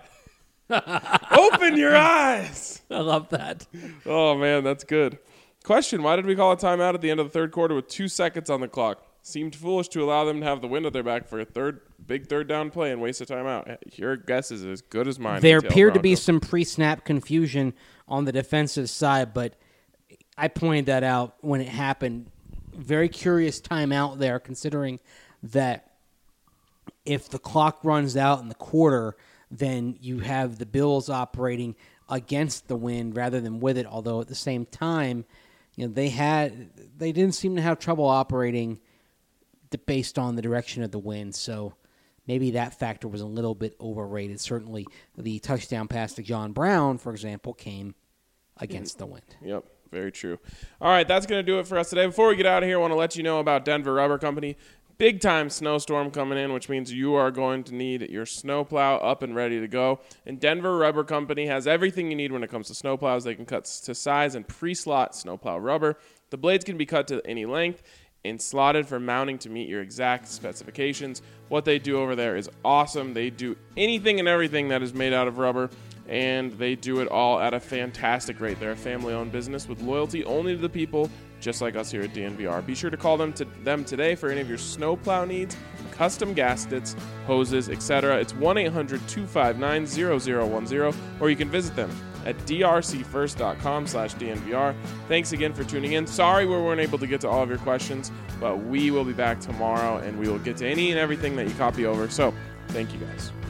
open your eyes. I love that. Oh, man, that's good. Question, why did we call a timeout at the end of the third quarter with 2 seconds on the clock? Seemed foolish to allow them to have the wind at their back for a big third down play and waste a timeout. Your guess is as good as mine. There appeared to be some pre-snap confusion on the defensive side, but I pointed that out when it happened. Very curious timeout there, considering that if the clock runs out in the quarter, then you have the Bills operating against the wind rather than with it, although at the same time, they didn't seem to have trouble operating based on the direction of the wind, so maybe that factor was a little bit overrated. Certainly the touchdown pass to John Brown, for example, came against the wind. Yep, very true. All right, that's going to do it for us today. Before we get out of here, I want to let you know about Denver Rubber Company. Big-time snowstorm coming in, which means you are going to need your snowplow up and ready to go. And Denver Rubber Company has everything you need when it comes to snowplows. They can cut to size and pre-slot snowplow rubber. The blades can be cut to any length and slotted for mounting to meet your exact specifications. What they do over there is awesome. They do anything and everything that is made out of rubber, and they do it all at a fantastic rate. They're a family-owned business with loyalty only to the people, just like us here at DNVR. Be sure to call them today for any of your snowplow needs, custom gaskets, hoses, etc. It's 1-800-259-0010, or you can visit them at drcfirst.com/DNVR. Thanks again for tuning in. Sorry we weren't able to get to all of your questions, but we will be back tomorrow, and we will get to any and everything that you copy over. So, thank you guys.